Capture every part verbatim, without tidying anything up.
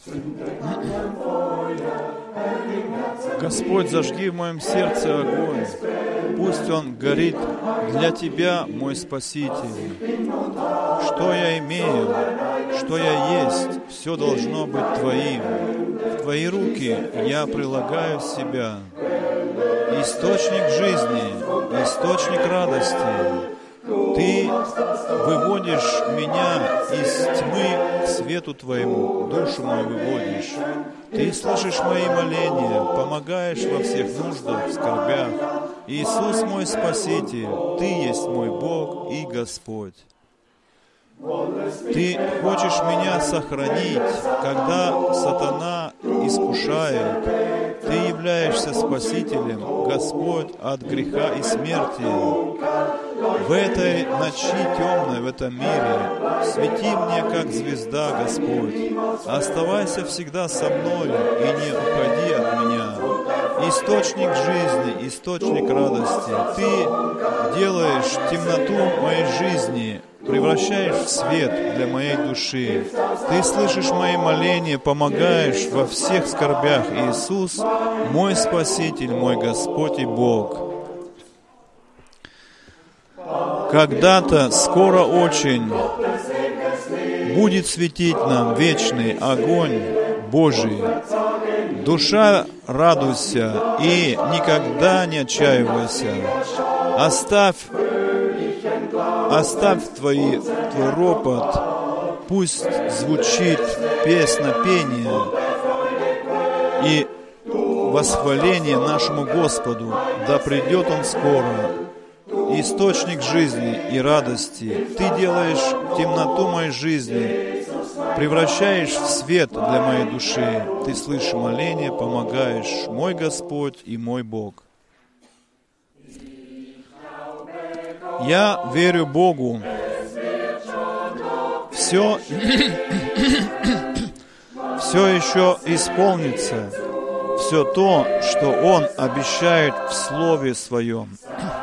Господь, зажги в моем сердце огонь. Пусть он горит для Тебя, мой Спаситель. Что я имею, что я есть, все должно быть Твоим. В Твои руки я прилагаю себя. Источник жизни, источник радости. Ты выводишь меня из тьмы к свету Твоему, душу мою выводишь. Ты слышишь мои моления, помогаешь во всех нуждах, скорбях. Иисус мой Спаситель, Ты есть мой Бог и Господь. Ты хочешь меня сохранить, когда сатана искушает. Ты являешься Спасителем, Господь, от греха и смерти. В этой ночи темной, в этом мире, свети мне, как звезда, Господь. Оставайся всегда со мной и не уходи от меня. Источник жизни, источник радости. Ты делаешь темноту моей жизни, превращаешь в свет для моей души. Ты слышишь мои моления, помогаешь во всех скорбях. Иисус, мой Спаситель, мой Господь и Бог. Когда-то, скоро очень, будет светить нам вечный огонь Божий. Душа, радуйся и никогда не отчаивайся. Оставь Оставь твои, твой ропот, пусть звучит песнопение и восхваление нашему Господу, да придет Он скоро. Источник жизни и радости, Ты делаешь темноту моей жизни, превращаешь в свет для моей души. Ты слышишь моление, помогаешь, мой Господь и мой Бог. Я верю Богу. Все, все еще исполнится. Все то, что Он обещает в Слове Своем.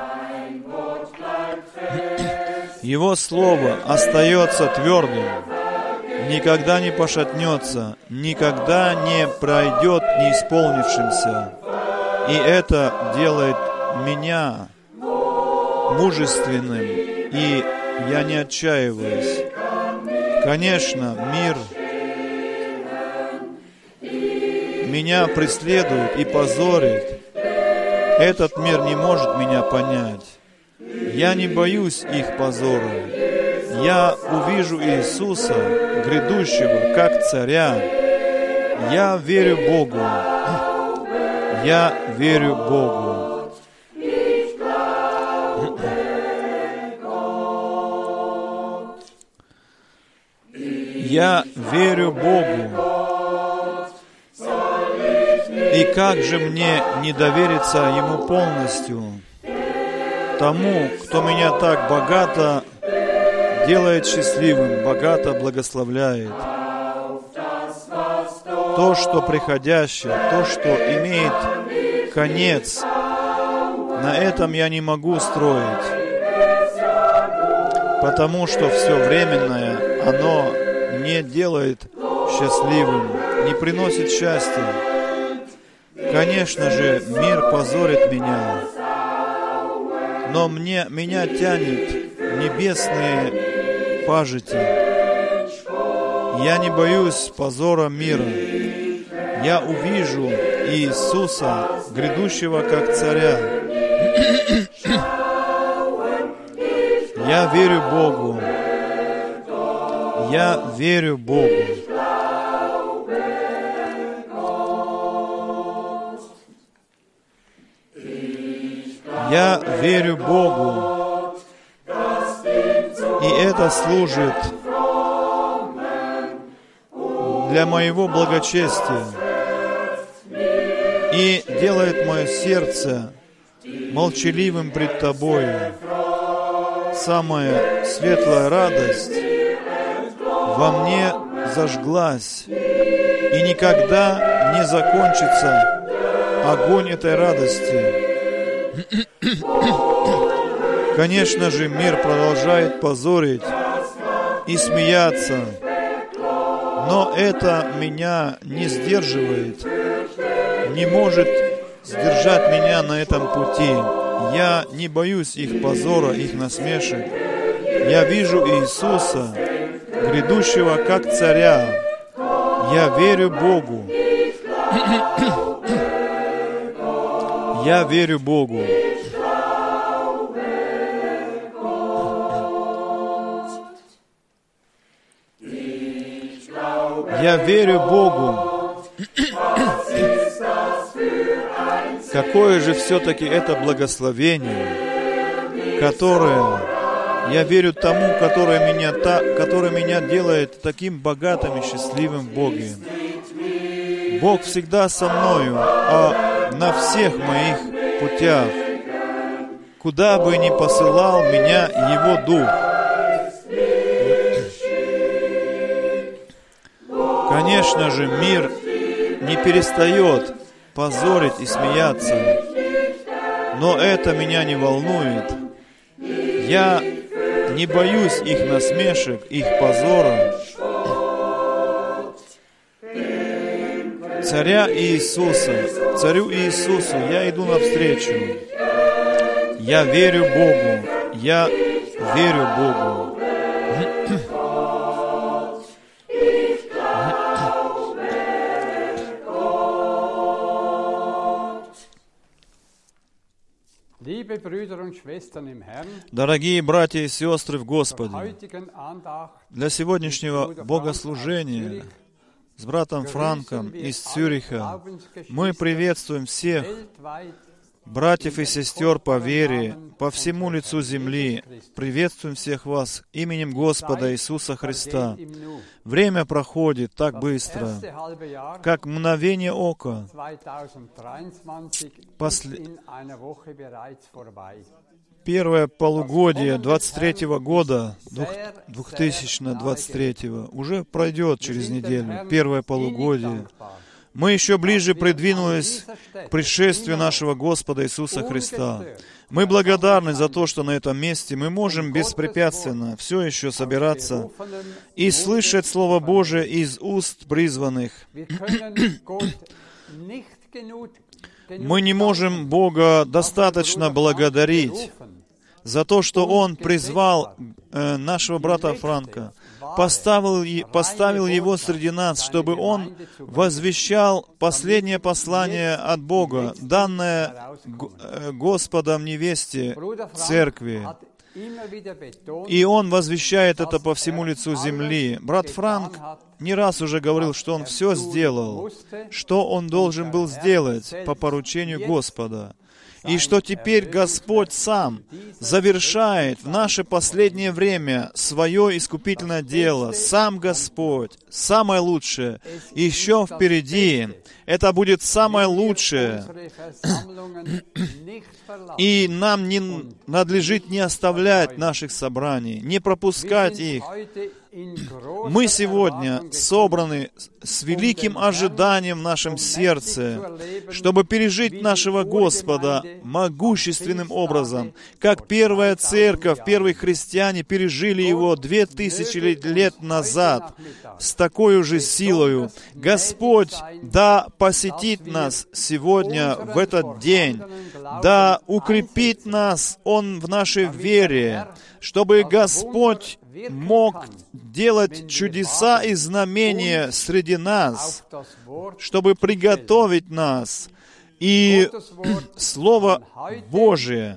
Его Слово остается твердым, никогда не пошатнется, никогда не пройдет неисполнившимся. И это делает меня мужественным, и я не отчаиваюсь. Конечно, мир меня преследует и позорит. Этот мир не может меня понять. Я не боюсь их позора. Я увижу Иисуса, грядущего, как царя. Я верю Богу. Я верю Богу. Я верю Богу. И как же мне не довериться Ему полностью? Тому, кто меня так богато делает счастливым, богато благословляет. То, что приходящее, то, что имеет конец, на этом я не могу строить, потому что все временное, оно не делает счастливым, не приносит счастья. Конечно же, мир позорит меня, но мне, меня тянет небесные пажити. Я не боюсь позора мира. Я увижу Иисуса, грядущего как царя. Я верю Богу. Я верю Богу. Я верю Богу. И это служит для моего благочестия и делает мое сердце молчаливым пред Тобою. Самая светлая радость во мне зажглась, и никогда не закончится огонь этой радости. Конечно же, мир продолжает позорить и смеяться, Но это меня не сдерживает, не может сдержать меня на этом пути. Я не боюсь их позора, их насмешек. Я вижу Иисуса, грядущего как царя. Я верю Богу. Я верю Богу. Я верю Богу. Какое же все-таки это благословение, которое я верю тому, которое меня, та, которое меня делает таким богатым и счастливым в Боге. Бог всегда со мною, а на всех моих путях, куда бы ни посылал меня Его Дух. Конечно же, мир не перестает позорить и смеяться, но это меня не волнует. Я не боюсь их насмешек, их позора. Царя Иисуса, царю Иисусу я иду навстречу. Я верю Богу, я верю Богу. Дорогие братья и сестры в Господе, для сегодняшнего богослужения с братом Франком из Цюриха мы приветствуем всех братьев и сестер по вере, по всему лицу земли. Приветствуем всех вас именем Господа Иисуса Христа. Время проходит так быстро, как мгновение ока. После... Первое полугодие двадцать третьего года, две тысячи двадцать третьего, уже пройдет через неделю, первое полугодие. Мы еще ближе придвинулись к пришествию нашего Господа Иисуса Христа. Мы благодарны за то, что на этом месте мы можем беспрепятственно все еще собираться и слышать Слово Божие из уст призванных. Мы не можем Бога достаточно благодарить за то, что Он призвал э, нашего брата Франка, поставил, поставил его среди нас, чтобы он возвещал последнее послание от Бога, данное Господом невесте церкви. И он возвещает это по всему лицу земли. Брат Франк не раз уже говорил, что он все сделал, что он должен был сделать по поручению Господа. И что теперь Господь сам завершает в наше последнее время свое искупительное дело. Сам Господь, самое лучшее, еще впереди. Это будет самое лучшее. И нам не надлежит не оставлять наших собраний, не пропускать их. Мы сегодня собраны с великим ожиданием в нашем сердце, чтобы пережить нашего Господа могущественным образом, как первая церковь, первые христиане пережили Его две тысячи лет назад с такой же силою. Господь да посетит нас сегодня в этот день, да укрепит нас Он в нашей вере, чтобы Господь мог делать чудеса и знамения среди нас, чтобы приготовить нас. И Слово Божие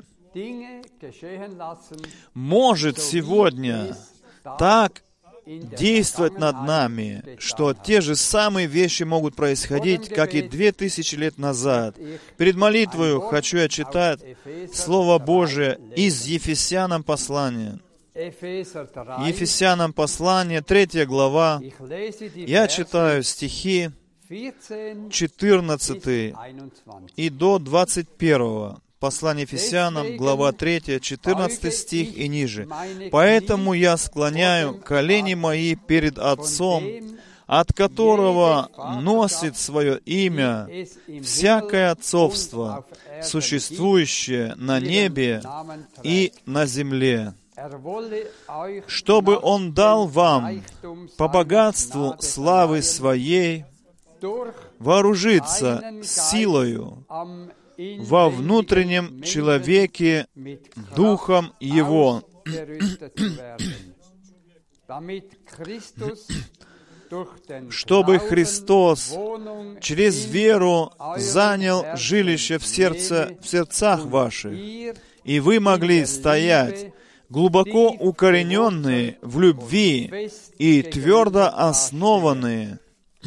может сегодня так действовать над нами, что те же самые вещи могут происходить, как и две тысячи лет назад. Перед молитвою хочу я читать Слово Божие из Ефесянам послания. Ефесянам послание, третья глава. Я читаю стихи четырнадцатый и до двадцать первого. Послание Ефесянам, глава третья, четырнадцатый стих и ниже. «Поэтому я склоняю колени мои перед Отцом, от которого носит свое имя всякое отцовство, существующее на небе и на земле». чтобы Он дал вам по богатству славы Своей вооружиться силою во внутреннем человеке Духом Его, чтобы Христос через веру занял жилище в сердце, в сердцах ваших, и вы могли стоять глубоко укорененные в любви и твердо основанные,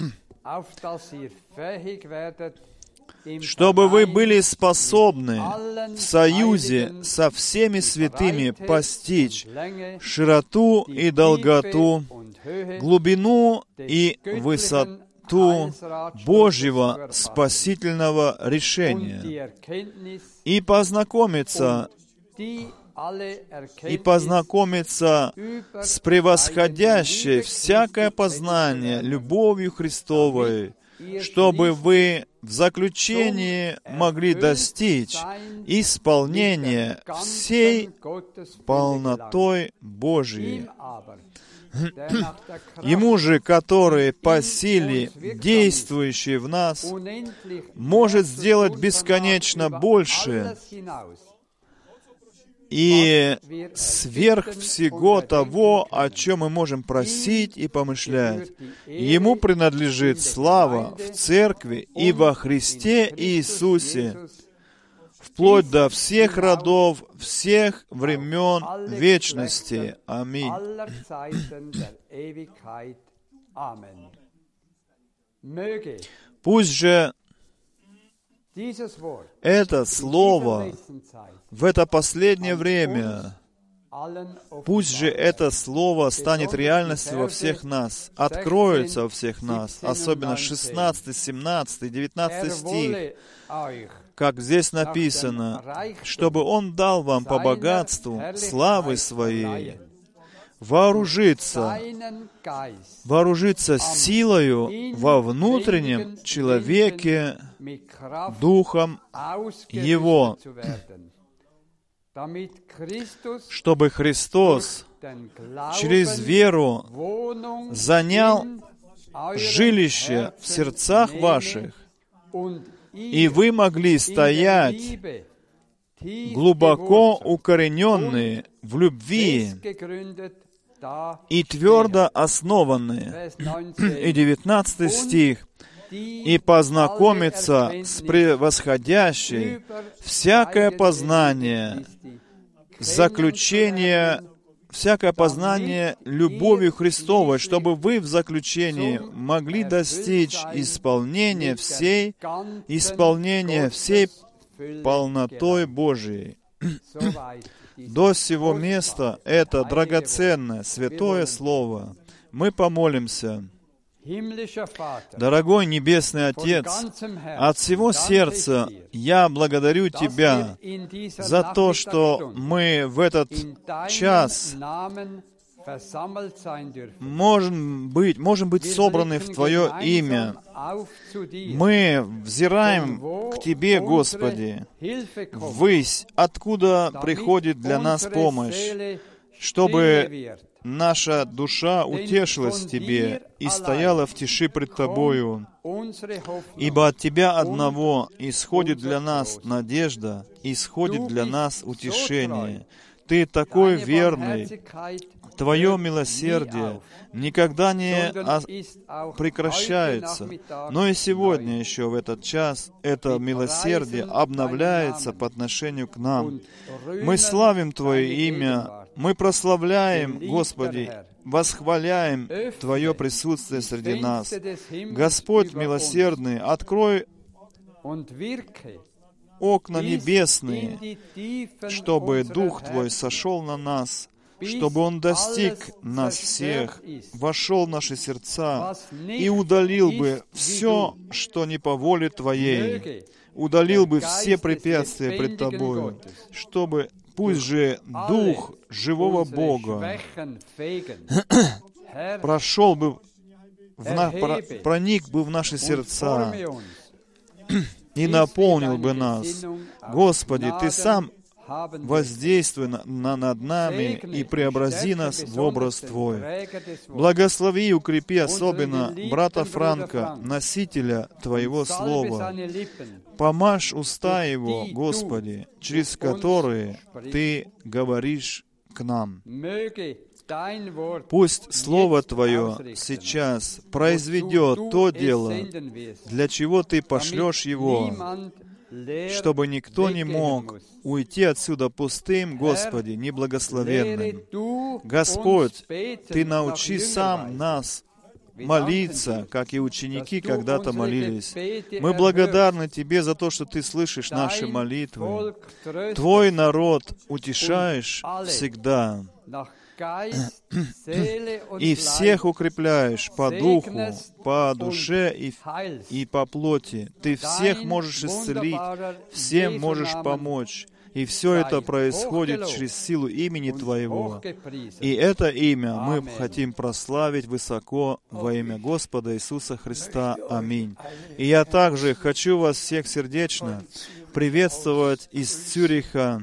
чтобы вы были способны в союзе со всеми святыми постичь широту и долготу, глубину и высоту Божьего спасительного решения, и познакомиться, и познакомиться с превосходящей всякое познание любовью Христовой, чтобы вы в заключении могли достичь исполнения всей полнотой Божией. Ему же, который по силе, действующий в нас, может сделать бесконечно больше и сверх всего того, о чем мы можем просить и помышлять. Ему принадлежит слава в Церкви и во Христе Иисусе, вплоть до всех родов, всех времен вечности. Аминь. Пусть же это слово в это последнее время, пусть же это слово станет реальностью во всех нас, откроется во всех нас, особенно шестнадцатый, семнадцатый, девятнадцатый стих, как здесь написано, чтобы Он дал вам по богатству славы Своей вооружиться, вооружиться силою во внутреннем человеке Духом Его, чтобы Христос через веру занял жилище в сердцах ваших, и вы могли стоять глубоко укорененные в любви и твердо основанные. И девятнадцатый стих. И познакомиться с превосходящей всякое познание, заключение, всякое познание любовью Христовой, чтобы вы в заключении могли достичь исполнения всей, исполнения всей полнотой Божией. До сего места это драгоценное, святое Слово. Мы помолимся. Дорогой Небесный Отец, от всего сердца я благодарю Тебя за то, что мы в этот час можем быть, можем быть собраны в Твое имя. Мы взираем к Тебе, Господи, ввысь, откуда приходит для нас помощь, чтобы наша душа утешилась в Тебе и стояла в тиши пред Тобою, ибо от Тебя одного исходит для нас надежда, исходит для нас утешение. Ты такой верный, Твое милосердие никогда не прекращается, но и сегодня еще в этот час это милосердие обновляется по отношению к нам. Мы славим Твое имя, мы прославляем, Господи, восхваляем Твое присутствие среди нас. Господь милосердный, открой окна небесные, чтобы Дух Твой сошел на нас, чтобы Он достиг нас всех, вошел в наши сердца и удалил бы все, что не по воле Твоей, удалил бы все препятствия пред Тобою, чтобы пусть же Дух живого Бога прошел бы, в на, про, проник бы в наши сердца и наполнил бы нас. Господи, Ты сам воздействуй на, на- над нами и преобрази нас в образ Твой. Благослови и укрепи особенно брата Франка, носителя Твоего Слова. Помажь уста его, Господи, через которые Ты говоришь к нам. Пусть Слово Твое сейчас произведет то дело, для чего Ты пошлешь его, чтобы никто не мог уйти отсюда пустым, Господи, неблагословенным. Господь, Ты научи сам нас молиться, как и ученики когда-то молились. Мы благодарны Тебе за то, что Ты слышишь наши молитвы. Твой народ утешаешь всегда. И всех укрепляешь по духу, по душе и, и по плоти. Ты всех можешь исцелить, всем можешь помочь. И все это происходит через силу имени Твоего. И это имя мы хотим прославить высоко во имя Господа Иисуса Христа. Аминь. И я также хочу вас всех сердечно приветствовать из Цюриха.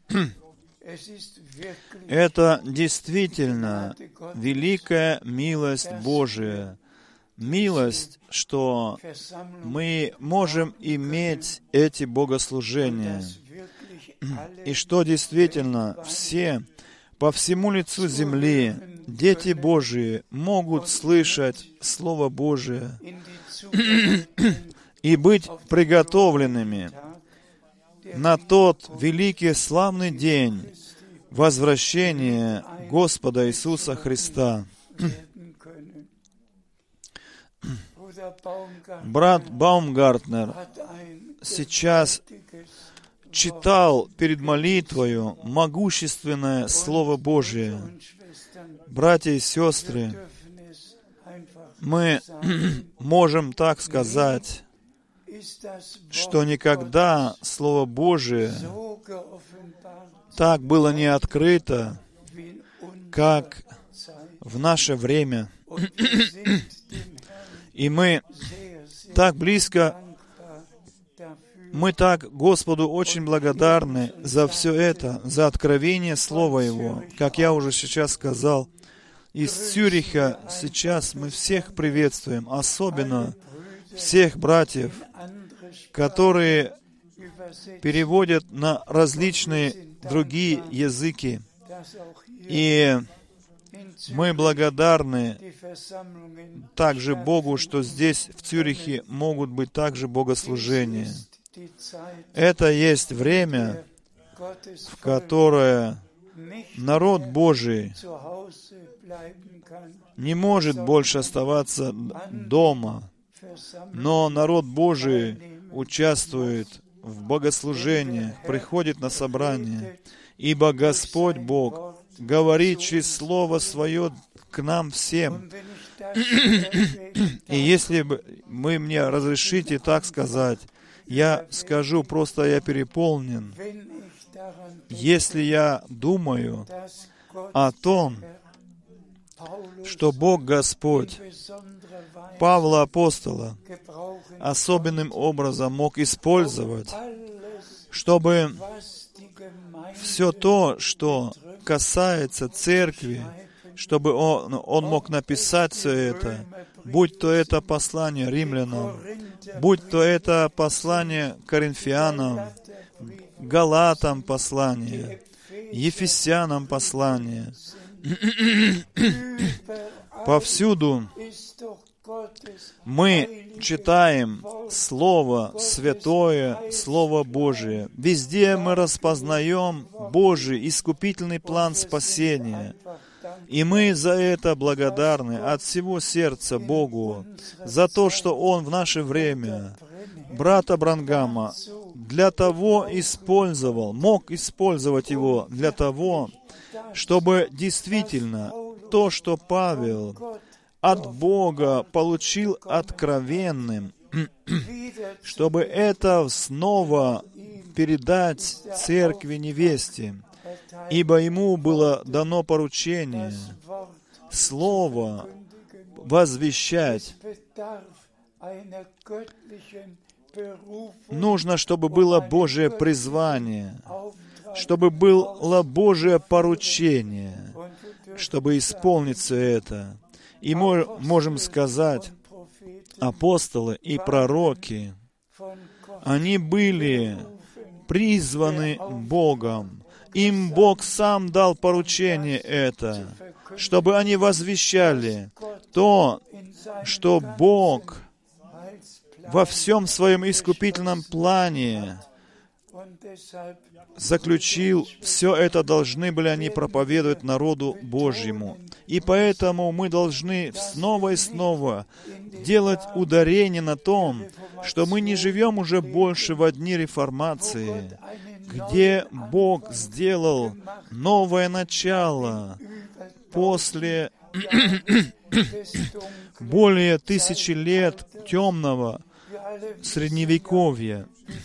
Это действительно великая милость Божия. Милость, что мы можем иметь эти богослужения. И что действительно все по всему лицу земли, дети Божии, могут слышать Слово Божие и быть приготовленными на тот великий славный день возвращения Господа Иисуса Христа. Брат Баумгартнер сейчас читал перед молитвою могущественное Слово Божие. Братья и сестры, мы можем так сказать, что никогда Слово Божие так было не открыто, как в наше время. И мы так близко, мы так Господу очень благодарны за все это, за откровение Слова Его. Как я уже сейчас сказал, из Цюриха сейчас мы всех приветствуем, особенно всех братьев, которые переводят на различные другие языки. И мы благодарны также Богу, что здесь, в Цюрихе, могут быть также богослужения. Это есть время, в которое народ Божий не может больше оставаться дома, но народ Божий участвует в богослужениях, приходит на собрание, ибо Господь Бог говорит через Слово Свое к нам всем. И если бы вы мне разрешите так сказать, я скажу, просто я переполнен. Если я думаю о том, что Бог Господь Павла Апостола особенным образом мог использовать, чтобы все то, что касается церкви, чтобы он, он мог написать все это, будь то это послание римлянам, будь то это послание коринфянам, галатам послание, ефесянам послание. Повсюду мы читаем Слово Святое, Слово Божие. Везде мы распознаем Божий искупительный план спасения. И мы за это благодарны от всего сердца Богу, за то, что Он в наше время брата Бранхама для того использовал, мог использовать его для того, чтобы действительно то, что Павел от Бога получил откровенным, чтобы это снова передать церкви невесте, ибо ему было дано поручение Слово возвещать. нужно, чтобы было Божие призвание, чтобы было Божие поручение, чтобы исполниться это. И мы можем сказать, апостолы и пророки, они были призваны Богом. Им Бог сам дал поручение это, чтобы они возвещали то, что Бог во всем своем искупительном плане заключил, все это должны были они проповедовать народу Божьему. И поэтому мы должны снова и снова делать ударение на том, что мы не живем уже больше в дни реформации, где Бог сделал новое начало после более тысячи лет темного средневековья.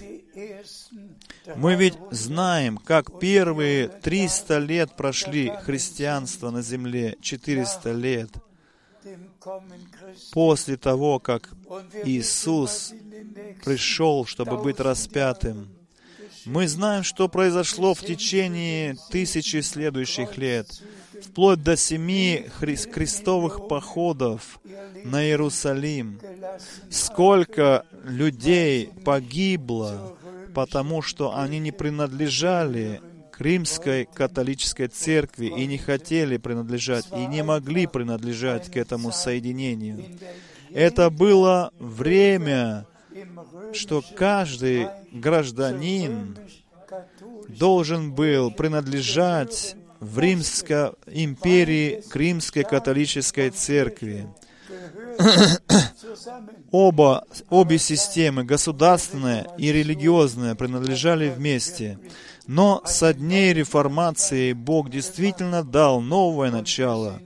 Мы ведь знаем, как первые триста лет прошли христианство на земле, четыреста лет после того, как Иисус пришел, чтобы быть распятым. Мы знаем, что произошло в течение тысячи следующих лет, вплоть до семи хри- крестовых походов на Иерусалим. Сколько людей погибло, потому что они не принадлежали к римской католической церкви и не хотели принадлежать, и не могли принадлежать к этому соединению. Это было время, что каждый гражданин должен был принадлежать в Римской империи к римской католической церкви. Оба, обе системы, государственная и религиозная, принадлежали вместе. Но со дней реформации Бог действительно дал новое начало.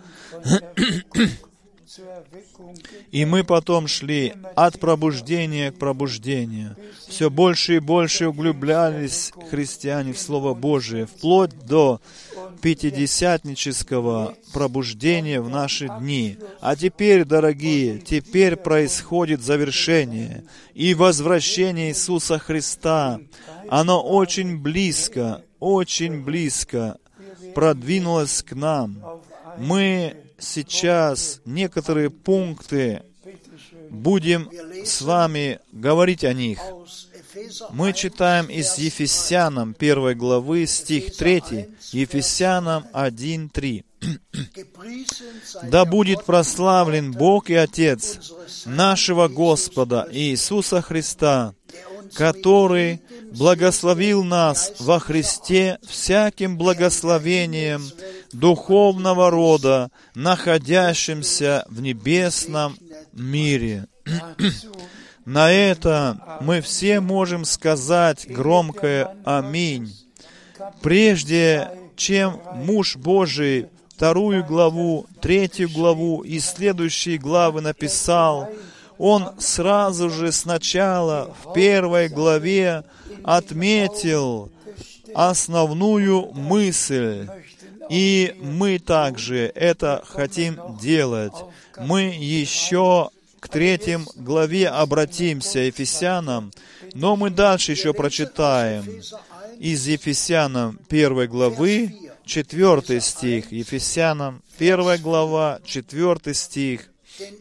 И мы потом шли от пробуждения к пробуждению. Все больше и больше углублялись христиане в Слово Божие, вплоть до пятидесятнического пробуждения в наши дни. А теперь, дорогие, теперь происходит завершение и возвращение Иисуса Христа. Оно очень близко, очень близко продвинулось к нам. Мы сейчас некоторые пункты будем с вами говорить о них. Мы читаем из Ефесянам первой главы, стих третий, Ефесянам один три. «Да будет прославлен Бог и Отец нашего Господа Иисуса Христа, который благословил нас во Христе всяким благословением духовного рода, находящимся в небесном мире». На это мы все можем сказать громкое «Аминь». Прежде чем муж Божий вторую главу, третью главу и следующие главы написал, он сразу же сначала в первой главе отметил основную мысль. И мы также это хотим делать. Мы еще к третьей главе обратимся, Ефесянам, но мы дальше еще прочитаем из Ефесянам первой главы, четвертый стих. Ефесянам первая глава, четвертый стих.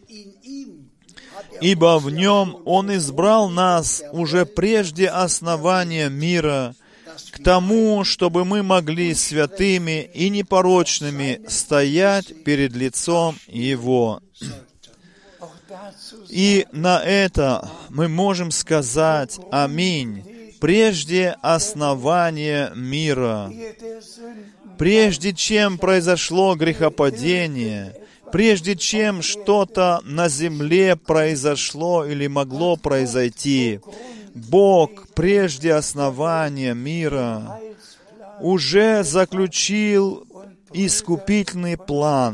«Ибо в нем Он избрал нас уже прежде основания мира, к тому, чтобы мы могли святыми и непорочными стоять перед лицом Его». И на это мы можем сказать «Аминь». Прежде основания мира, прежде чем произошло грехопадение, прежде чем что-то на земле произошло или могло произойти, Бог прежде основания мира уже заключил искупительный план.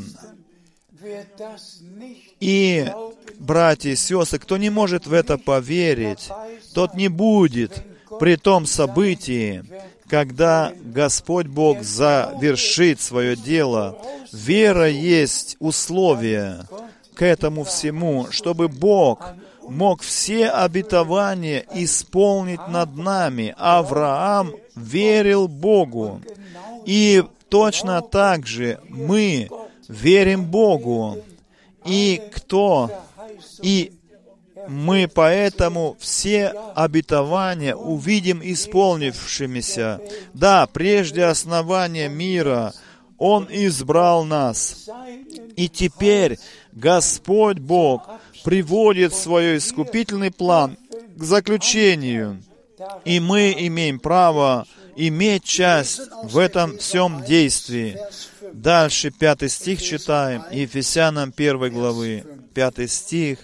И, братья и сестры, кто не может в это поверить, тот не будет при том событии, когда Господь Бог завершит свое дело. Вера есть условие к этому всему, чтобы Бог мог все обетования исполнить над нами. Авраам верил Богу. И точно так же мы верим Богу. И кто? И мы поэтому все обетования увидим исполнившимися. Да, прежде основания мира Он избрал нас. И теперь Господь Бог приводит свой искупительный план к заключению. И мы имеем право иметь часть в этом всем действии. Дальше пятый стих читаем, Ефесянам первой главы, пятый стих.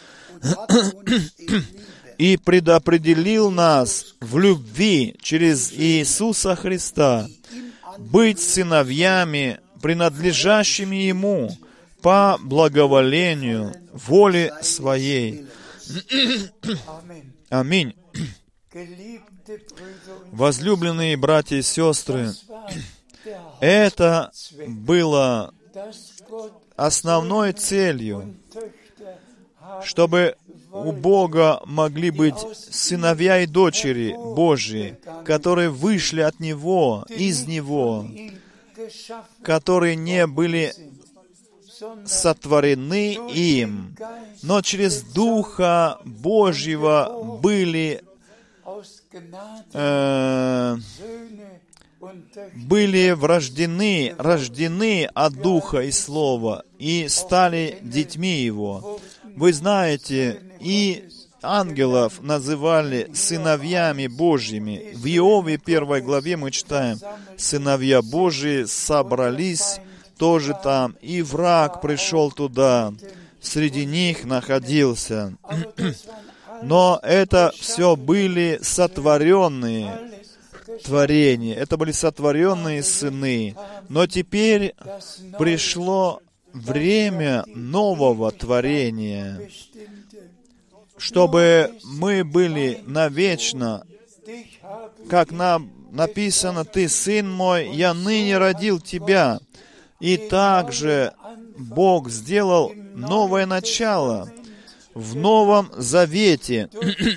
«И предопределил нас в любви через Иисуса Христа быть сыновьями, принадлежащими Ему по благоволению воли Своей». Аминь. Возлюбленные братья и сестры, это было основной целью, чтобы у Бога могли быть сыновья и дочери Божьи, которые вышли от Него, из Него, которые не были сотворены им, но через Духа Божьего были, э, были врождены, рождены от Духа и Слова и стали детьми Его. Вы знаете, и ангелов называли сыновьями Божьими. В Иове первой главе мы читаем, сыновья Божьи собрались тоже там, и враг пришел туда, среди них находился. Но это все были сотворенные творения, это были сотворенные сыны. Но теперь пришло время нового творения, чтобы мы были навечно, как нам написано, «Ты, сын мой, я ныне родил тебя». И также Бог сделал новое начало в Новом Завете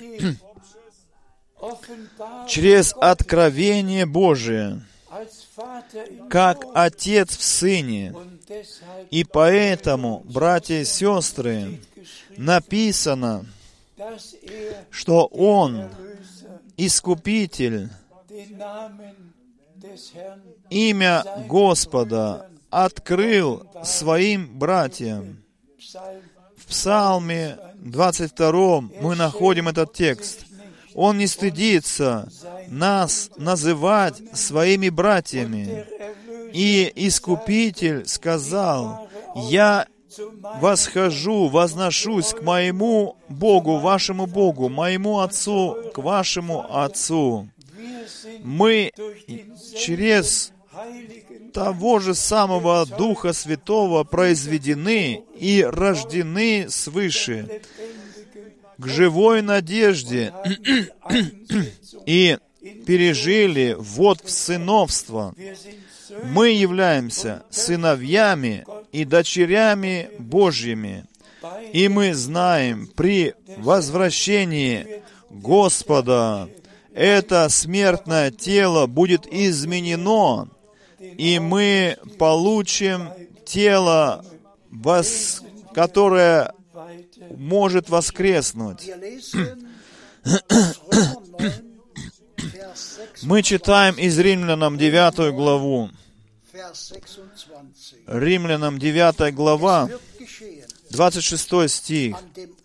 через откровение Божие, как Отец в Сыне. И поэтому, братья и сестры, написано, что Он, Искупитель, имя Господа открыл своим братьям. В Псалме двадцать втором мы находим этот текст. Он не стыдится нас называть своими братьями. И Искупитель сказал, «Я восхожу, возношусь к моему Богу, вашему Богу, моему Отцу, к вашему Отцу». Мы через того же самого Духа Святого произведены и рождены свыше к живой надежде и пережили ввод в сыновство. Мы являемся сыновьями и дочерями Божьими, и мы знаем, при возвращении Господа это смертное тело будет изменено, и мы получим тело, которое может воскреснуть. Мы читаем из Римлянам девятую главу. Римлянам девятая глава, двадцать шестой стих.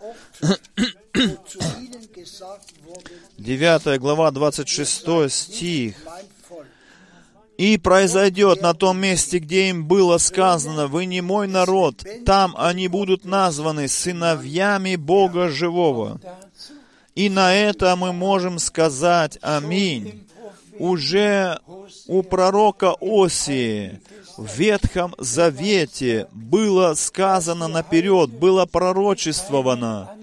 девятая глава, двадцать шестой стих. «И произойдет на том месте, где им было сказано, вы не мой народ, там они будут названы сыновьями Бога живого». И на это мы можем сказать «Аминь». Уже у пророка Осии в Ветхом Завете было сказано наперед, было пророчествовано,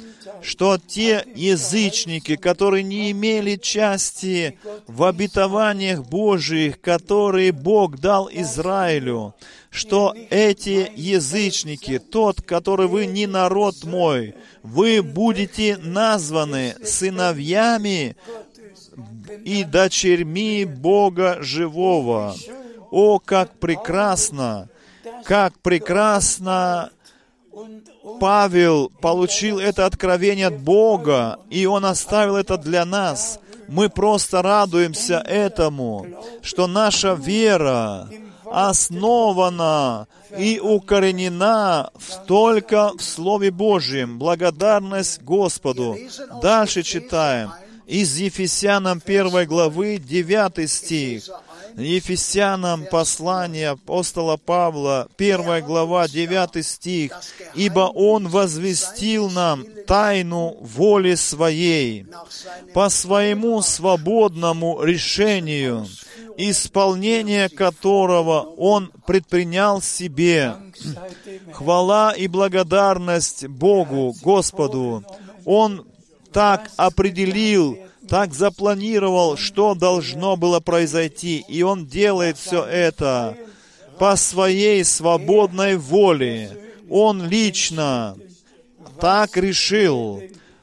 что те язычники, которые не имели части в обетованиях Божиих, которые Бог дал Израилю, что эти язычники, тот, который вы не народ мой, вы будете названы сыновьями и дочерьми Бога живого. О, как прекрасно! Как прекрасно Павел получил это откровение от Бога, и он оставил это для нас. Мы просто радуемся этому, что наша вера основана и укоренена только в Слове Божьем. Благодарность Господу. Дальше читаем. Из Ефесянам первой главы, девятый стих. Ефесянам послание апостола Павла, первая глава, девятый стих. «Ибо Он возвестил нам тайну воли Своей, по Своему свободному решению, исполнение которого Он предпринял себе. Хвала и благодарность Богу, Господу! Он так определил, так запланировал, что должно было произойти. И Он делает все это по Своей свободной воле. Он лично так решил,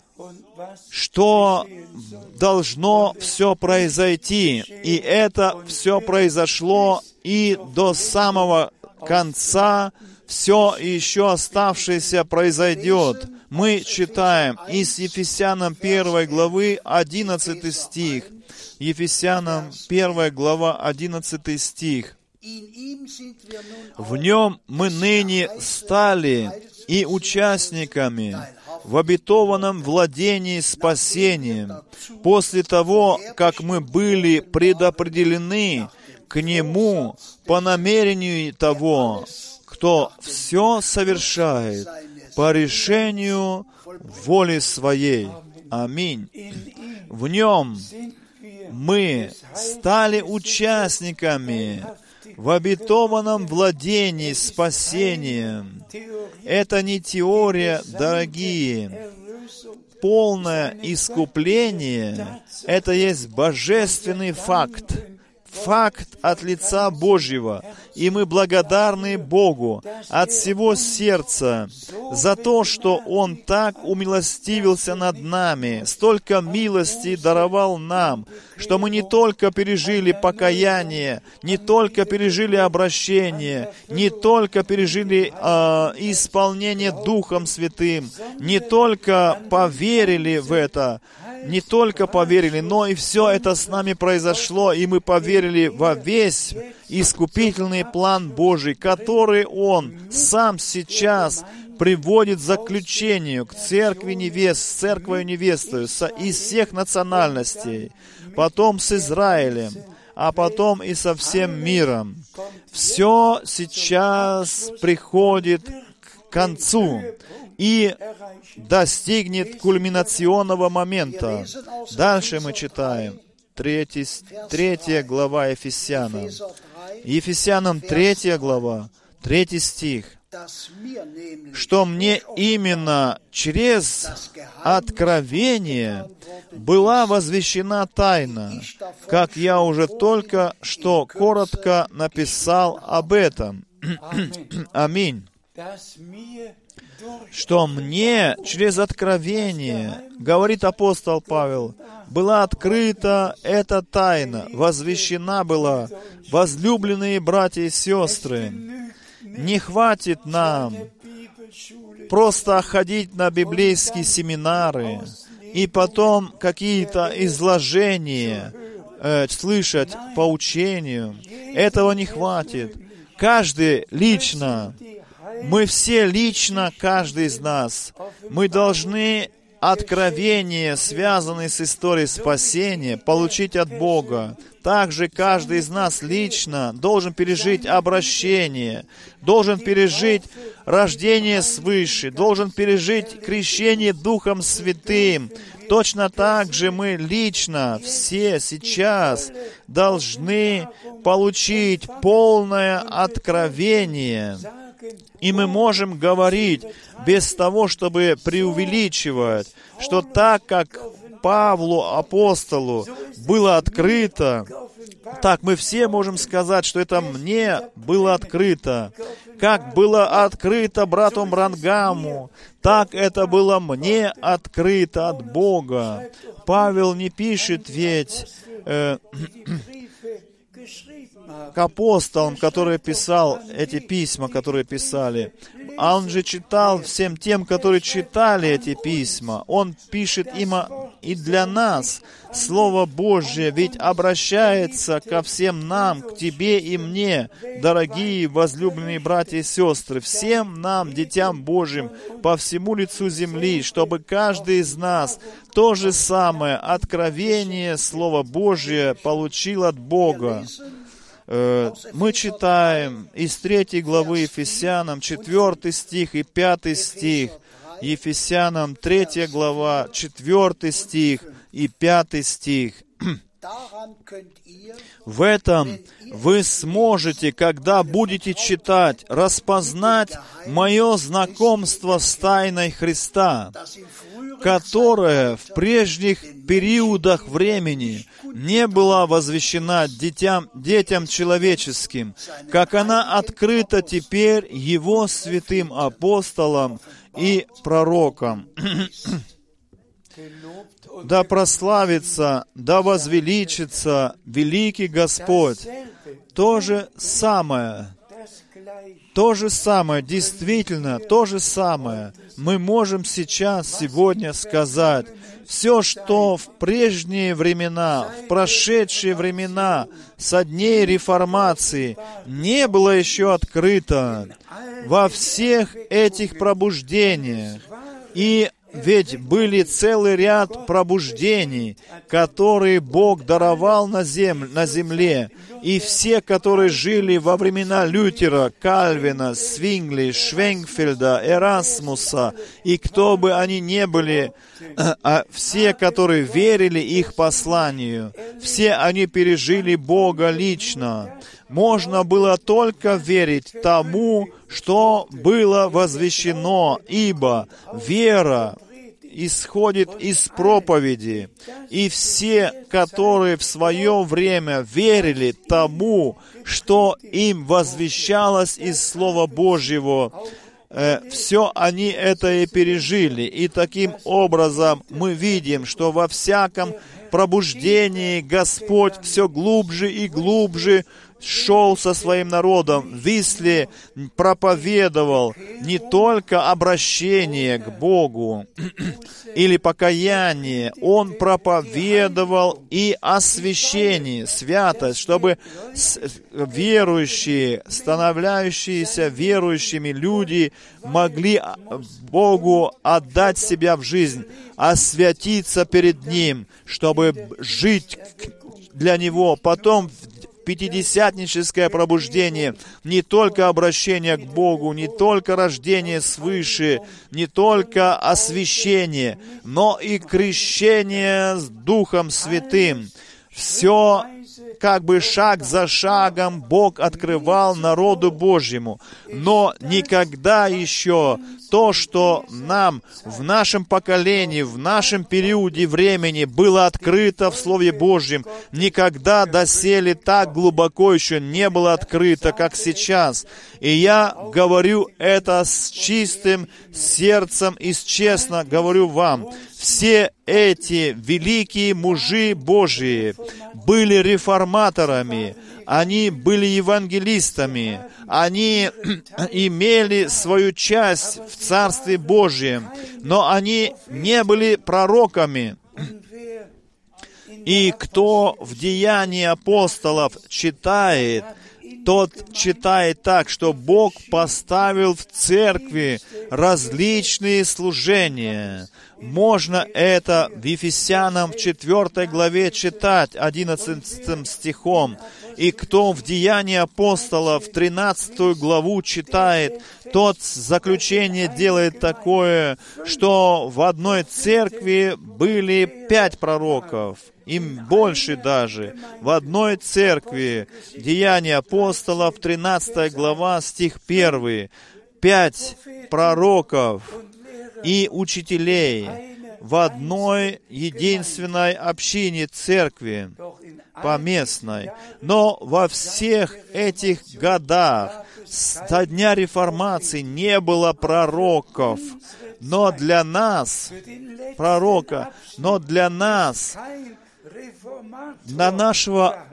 что должно все произойти. И это все произошло, и до самого конца все еще оставшееся произойдет. Мы читаем из Ефесянам первой главы, одиннадцатый стих. Ефесянам первая глава, одиннадцатый стих. «В Нем мы ныне стали и участниками в обетованном владении спасением, после того, как мы были предопределены к Нему по намерению того, кто все совершает по решению воли Своей». Аминь. В Нем мы стали участниками в обетованном владении спасением. Это не теория, дорогие. Полное искупление — это есть божественный факт. Факт от лица Божьего. И мы благодарны Богу от всего сердца за то, что Он так умилостивился над нами, столько милости даровал нам, что мы не только пережили покаяние, не только пережили обращение, не только пережили э, исполнение Духом Святым, не только поверили в это, не только поверили, но и все это с нами произошло, и мы поверили во весь искупительный план Божий, который Он сам сейчас приводит к заключению к церкви невест, с церковью невестою, из всех национальностей, потом с Израилем, а потом и со всем миром. Все сейчас приходит к концу и достигнет кульминационного момента. Дальше мы читаем. Третий, третья глава Ефесянам. Ефесянам третья глава, третий стих. «Что мне именно через откровение была возвещена тайна, как я уже только что коротко написал об этом». Аминь. Что мне через откровение, говорит апостол Павел, была открыта эта тайна, возвещена была. Возлюбленные братья и сестры, не хватит нам просто ходить на библейские семинары и потом какие-то изложения э, слышать по учению. Этого не хватит. Каждый лично, мы все лично, каждый из нас, мы должны откровения, связанные с историей спасения, получить от Бога. Также каждый из нас лично должен пережить обращение, должен пережить рождение свыше, должен пережить крещение Духом Святым. Точно так же мы лично все сейчас должны получить полное откровение И мы можем говорить без того, чтобы преувеличивать, что так как Павлу, апостолу, было открыто, так мы все можем сказать, что это мне было открыто. Как было открыто брату Бранхаму, так это было мне открыто от Бога. Павел не пишет ведь э, к апостолам, которые писал эти письма, которые писали. А он же читал всем тем, которые читали эти письма. Он пишет им и для нас. Слово Божье ведь обращается ко всем нам, к тебе и мне, дорогие возлюбленные братья и сестры, всем нам, детям Божьим, по всему лицу земли, чтобы каждый из нас то же самое откровение Слова Божье получил от Бога. Мы читаем из третьей главы Ефесянам, четвертый стих и пятый стих. Ефесянам третья глава, четвертый стих и пятый стих. В этом вы сможете, когда будете читать, распознать мое знакомство с тайной Христа, которая в прежних периодах времени не была возвещена детям, детям человеческим, как она открыта теперь Его святым апостолам и пророкам. Да прославится, да возвеличится великий Господь. То же самое, то же самое, действительно, то же самое мы можем сейчас, сегодня сказать. Все, что в прежние времена, в прошедшие времена, со дней реформации, не было еще открыто во всех этих пробуждениях. И ведь были целый ряд пробуждений, которые Бог даровал на, зем... на земле. И все, которые жили во времена Лютера, Кальвина, Свингли, Швенгфельда, Эрасмуса, и кто бы они ни были, а все, которые верили их посланию, все они пережили Бога лично. Можно было только верить тому, что было возвещено, ибо вера исходит из проповеди. И все, которые в свое время верили тому, что им возвещалось из Слова Божьего, э, все они это и пережили. И таким образом мы видим, что во всяком пробуждении Господь все глубже и глубже шел со своим народом, в Висле проповедовал не только обращение к Богу или покаяние, он проповедовал и освящение, святость, чтобы верующие, становляющиеся верующими люди могли Богу отдать себя в жизнь, освятиться перед Ним, чтобы жить для Него. Потом пятидесятническое пробуждение, не только обращение к Богу, не только рождение свыше, не только освящение, но и крещение с Духом Святым. Все как бы шаг за шагом Бог открывал народу Божьему. Но никогда еще то, что нам в нашем поколении, в нашем периоде времени было открыто в Слове Божьем, никогда доселе так глубоко еще не было открыто, как сейчас. И я говорю это с чистым сердцем и честно говорю вам, все эти великие мужи Божии были реформаторами, они были евангелистами, они имели свою часть в Царстве Божьем, но они не были пророками. И кто в Деянии апостолов читает, тот читает так, что Бог поставил в церкви различные служения. Можно это в Ефесянам в четвёртой главе читать, одиннадцатым стихом. И кто в Деянии апостолов тринадцатую главу читает, тот заключение делает такое, что в одной церкви были пять пророков, им больше даже. В одной церкви, Деяния апостолов, тринадцатая глава, стих первый. пять пророков и учителей в одной единственной общине церкви поместной. Но во всех этих годах со дня Реформации не было пророков. Но для нас, пророка, но для нас, на нашего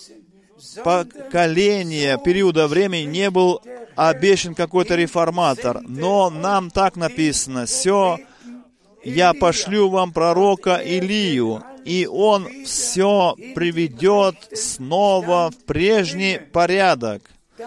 поколения, периода времени не был обещан какой-то реформатор. Но нам так написано: «Все, я пошлю вам пророка Илию, и он все приведет снова в прежний порядок».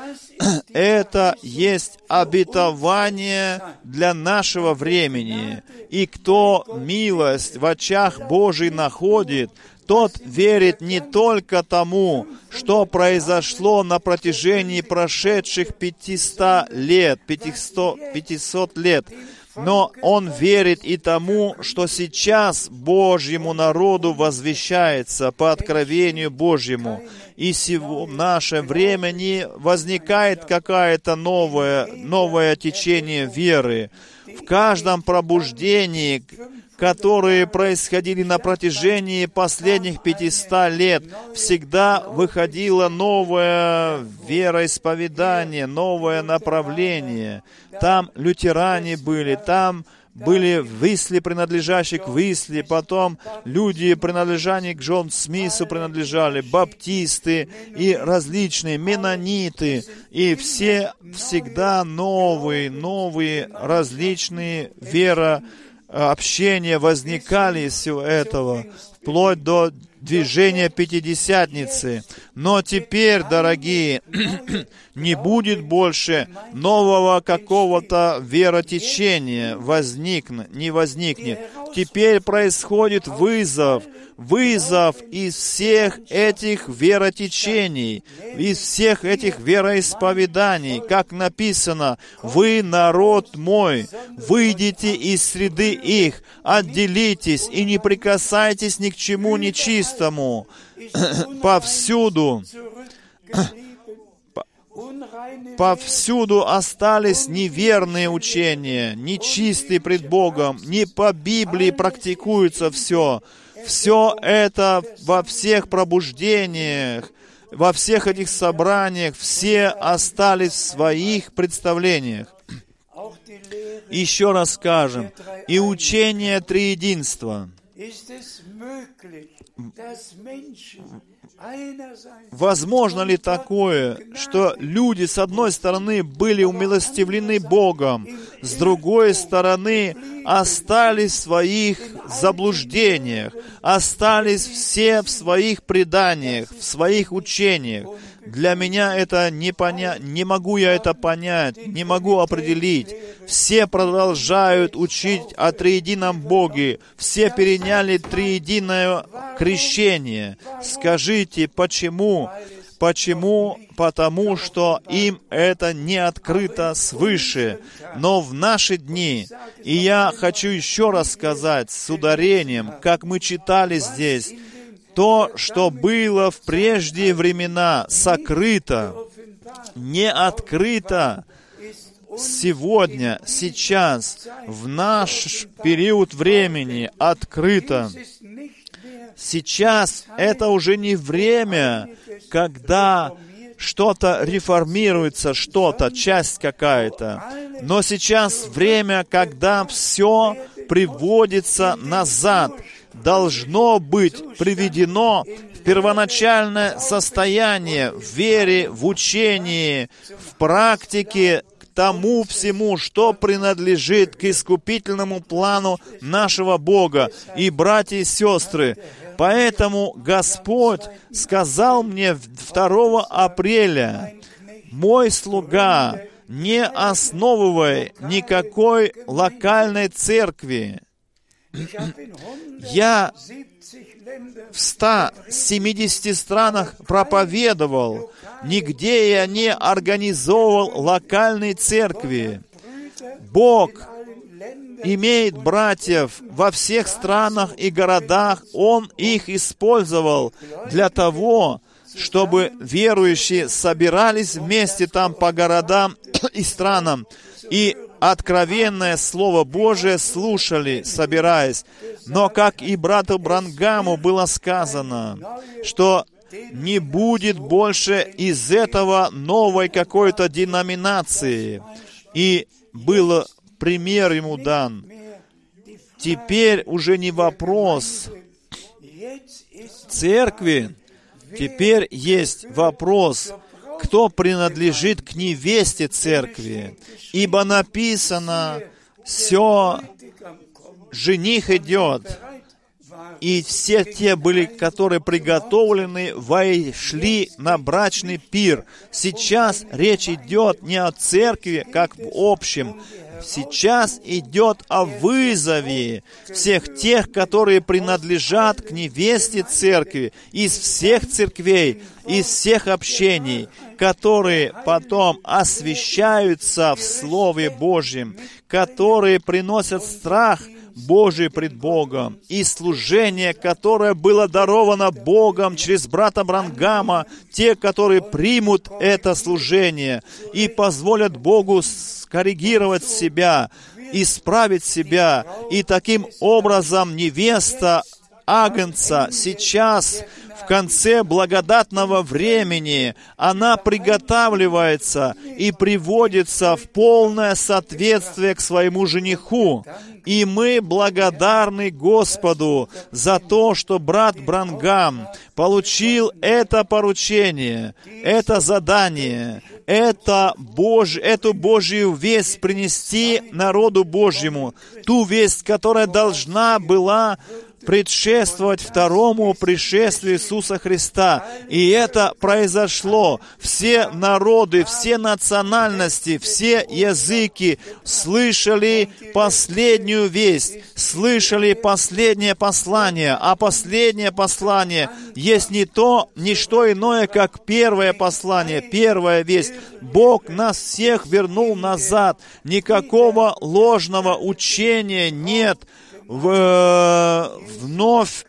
Это есть обетование для нашего времени. И кто милость в очах Божий находит, тот верит не только тому, что произошло на протяжении прошедших пятисот лет, пятисот лет, но он верит и тому, что сейчас Божьему народу возвещается по откровению Божьему. И в наше время не возникает какое-то новое, новое течение веры. В каждом пробуждении, которые происходили на протяжении последних пятисот лет, всегда выходило новое вероисповедание, новое направление. Там лютеране были, там были Высли, принадлежащие к Высли, потом люди, принадлежащие к Джон Смису, принадлежали, баптисты и различные, менониты, и все всегда новые, новые, различные вера, общения возникали из всего этого, вплоть до движения Пятидесятницы. Но теперь, дорогие, не будет больше нового какого-то веротечения, возникнет, не возникнет. Теперь происходит вызов, вызов из всех этих веротечений, из всех этих вероисповеданий, как написано: «Вы, народ мой, выйдите из среды их, отделитесь и не прикасайтесь ни к чему нечистому». Повсюду, повсюду остались неверные учения, нечистые пред Богом, не по Библии практикуется все. Все это во всех пробуждениях, во всех этих собраниях, все остались в своих представлениях. Еще раз скажем, и учение триединства. Возможно ли такое, что люди, с одной стороны, были умилостивлены Богом, с другой стороны, остались в своих заблуждениях, остались все в своих преданиях, в своих учениях? Для меня это не понять, не могу я это понять, не могу определить. Все продолжают учить о триедином Боге, все переняли триединое крещение. Скажите, почему? Почему? Потому что им это не открыто свыше. Но в наши дни, и я хочу еще раз сказать с ударением, как мы читали здесь, то, что было в прежние времена сокрыто, не открыто, сегодня, сейчас, в наш период времени открыто. Сейчас это уже не время, когда что-то реформируется, что-то, часть какая-то. Но сейчас время, когда все приводится назад, должно быть приведено в первоначальное состояние в вере, в учении, в практике, к тому всему, что принадлежит к искупительному плану нашего Бога. И, братья и сестры, поэтому Господь сказал мне второго апреля: «Мой слуга, не основывай никакой локальной церкви». Я в ста семидесяти странах проповедовал, нигде я не организовывал локальные церкви. Бог имеет братьев во всех странах и городах, Он их использовал для того, чтобы верующие собирались вместе там по городам и странам. и откровенное Слово Божие слушали, собираясь. Но, как и брату Бранхаму было сказано, что не будет больше из этого новой какой-то деноминации. И был пример ему дан. Теперь уже не вопрос церкви, теперь есть вопрос, кто принадлежит к невесте церкви. Ибо написано, все, жених идет, и все те были, которые приготовлены, вошли на брачный пир. Сейчас речь идет не о церкви, как в общем. Сейчас идет о вызове всех тех, которые принадлежат к невесте церкви, из всех церквей, из всех общений, которые потом освящаются в Слове Божьем, которые приносят страх Божий пред Богом, и служение, которое было даровано Богом через брата Бранхама, те, которые примут это служение и позволят Богу скоррегировать себя, исправить себя, и таким образом невеста Агнца сейчас, в конце благодатного времени, она приготавливается и приводится в полное соответствие к своему жениху. И мы благодарны Господу за то, что брат Бранхам получил это поручение, это задание, это Бож... эту Божью весть принести народу Божьему, ту весть, которая должна была предшествовать второму пришествию Иисуса Христа. И это произошло. Все народы, все национальности, все языки слышали последнюю весть, слышали последнее послание. А последнее послание есть не то, не что иное, как первое послание, первая весть. Бог нас всех вернул назад. Никакого ложного учения нет. В, вновь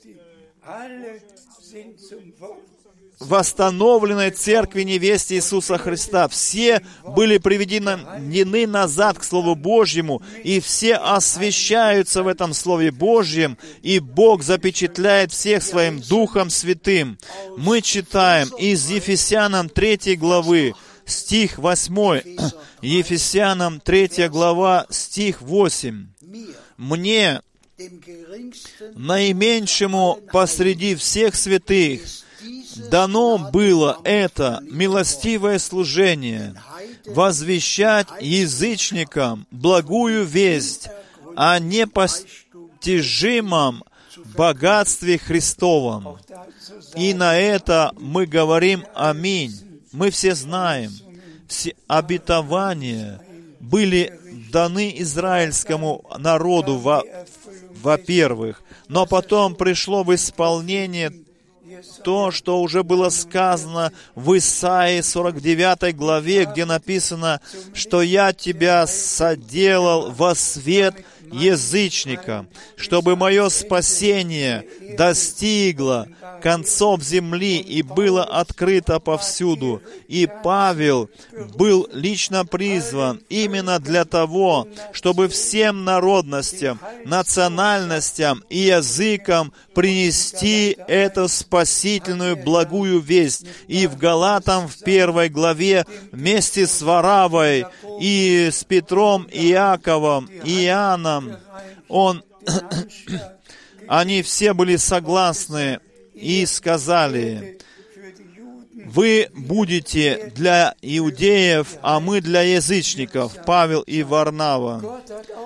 восстановленной церкви невесте Иисуса Христа. Все были приведены назад к Слову Божьему, и все освящаются в этом Слове Божьем, и Бог запечатляет всех Своим Духом Святым. Мы читаем из Ефесянам третьей главы, стих восьмой. Ефесянам третья глава, стих восемь. «Мне, наименьшему посреди всех святых, дано было это милостивое служение, возвещать язычникам благую весть о непостижимом богатстве Христовом». И на это мы говорим «Аминь». Мы все знаем, все обетования были даны израильскому народу, во, во-первых, но потом пришло в исполнение то, что уже было сказано в Исаии сорок девятой главе, где написано, что «Я тебя соделал во свет язычникам, чтобы мое спасение достигло концов земли и было открыто повсюду». И Павел был лично призван именно для того, чтобы всем народностям, национальностям и языкам принести эту спасительную благую весть. И в Галатам в первой главе вместе с Варавой и с Петром, Иаковом, Иоанном, он, они все были согласны и сказали: «Вы будете для иудеев, а мы для язычников», Павел и Варнава.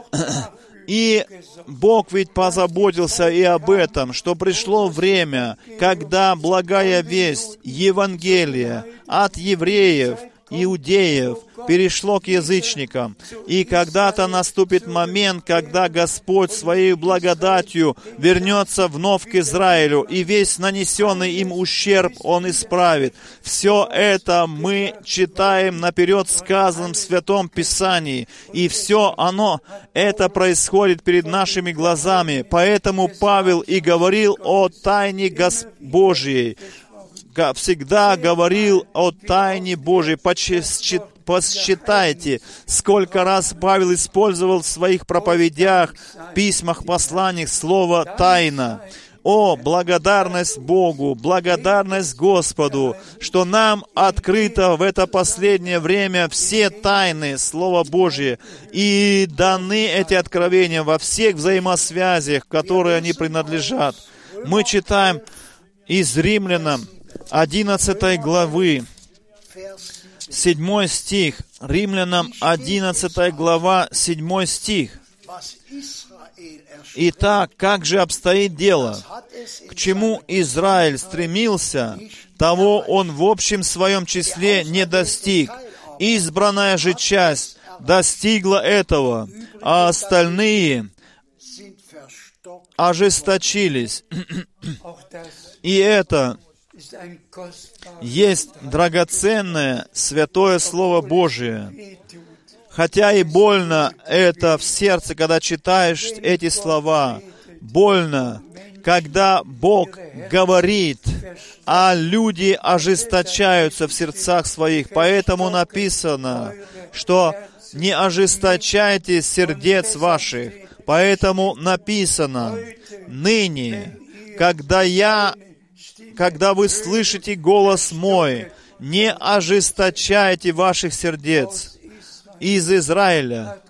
И Бог ведь позаботился и об этом, что пришло время, когда благая весть, Евангелие от евреев, иудеев, перешло к язычникам. И когда-то наступит момент, когда Господь Своей благодатью вернется вновь к Израилю, и весь нанесенный им ущерб Он исправит. Все это мы читаем наперед сказанном в Святом Писании, и все оно, это происходит перед нашими глазами. Поэтому Павел и говорил о тайне Господь Божьей, всегда говорил о тайне Божьей, Посчитайте, сколько раз Павел использовал в своих проповедях, письмах, посланиях слово «тайна». О, благодарность Богу, благодарность Господу, что нам открыто в это последнее время все тайны Слова Божье, и даны эти откровения во всех взаимосвязях, в которые они принадлежат. Мы читаем из Римлянам одиннадцатой главы, седьмой стих. Римлянам одиннадцатая глава, седьмой стих. Итак, как же обстоит дело? К чему Израиль стремился, того он в общем своем числе не достиг. Избранная же часть достигла этого, а остальные ожесточились. И это есть драгоценное святое Слово Божие. Хотя и больно это в сердце, когда читаешь эти слова. Больно, когда Бог говорит, а люди ожесточаются в сердцах своих. Поэтому написано, что не ожесточайте сердец ваших. Поэтому написано, ныне, когда я, когда вы слышите голос мой, не ожесточайте ваших сердец. Из Израиля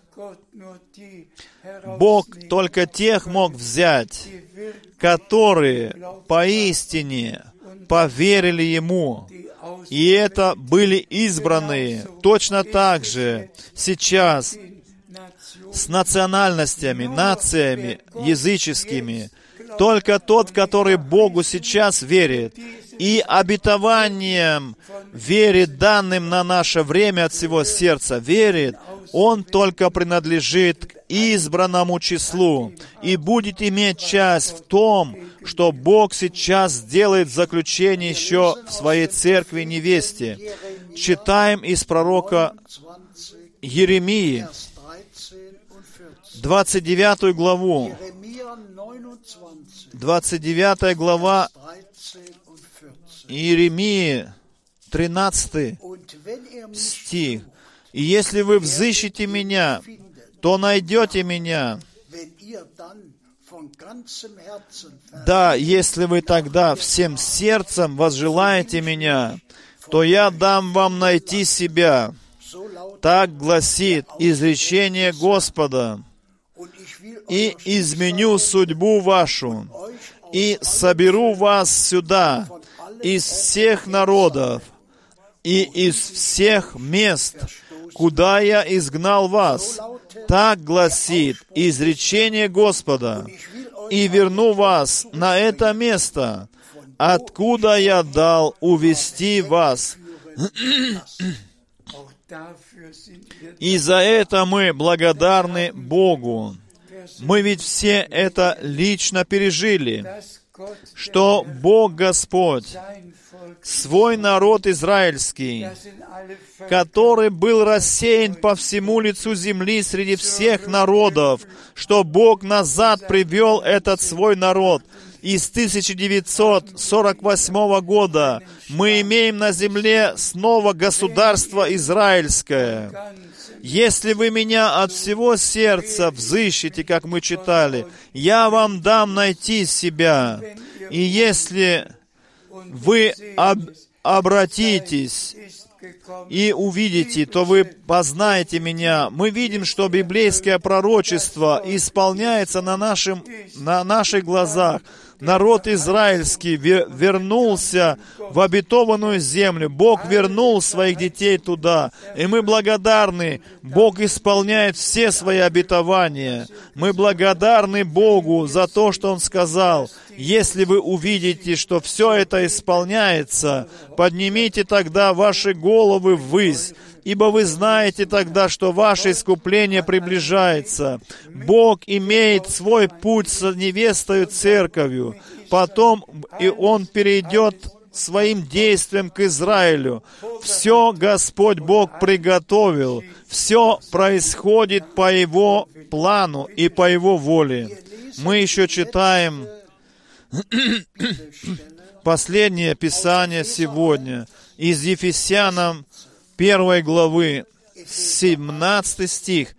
Бог только тех мог взять, которые поистине поверили Ему. И это были избранные. Точно так же сейчас с национальностями, нациями языческими. Только тот, который Богу сейчас верит, и обетованием верит, данным на наше время от всего сердца, верит, он только принадлежит к избранному числу и будет иметь часть в том, что Бог сейчас сделает заключение еще в своей церкви невесте. Читаем из пророка Еремии, двадцать девятую главу, двадцать девятая глава Иеремии, тринадцатый стих. «И если вы взыщете Меня, то найдете Меня. Да, если вы тогда всем сердцем возжелаете Меня, то Я дам вам найти себя. Так гласит изречение Господа. И изменю судьбу вашу, и соберу вас сюда из всех народов и из всех мест, куда я изгнал вас. Так гласит изречение Господа. И верну вас на это место, откуда я дал увести вас. И за это мы благодарны Богу. Мы ведь все это лично пережили, что Бог Господь, свой народ израильский, который был рассеян по всему лицу земли среди всех народов, что Бог назад привел этот свой народ. И с тысяча девятьсот сорок восьмого года мы имеем на земле снова государство израильское. Если вы Меня от всего сердца взыщете, как мы читали, я вам дам найти себя. И если вы об- обратитесь и увидите, то вы познаете Меня. Мы видим, что библейское пророчество исполняется на, нашем, на наших глазах. Народ израильский вернулся в обетованную землю. Бог вернул своих детей туда. И мы благодарны. Бог исполняет все свои обетования. Мы благодарны Богу за то, что Он сказал. Если вы увидите, что все это исполняется, поднимите тогда ваши головы ввысь, ибо вы знаете тогда, что ваше искупление приближается. Бог имеет свой путь с невестою церковью. Потом и Он перейдет своим действием к Израилю. Все Господь Бог приготовил. Все происходит по Его плану и по Его воле. Мы еще читаем последнее Писание сегодня из Ефесянам первой главы, семнадцатый стих.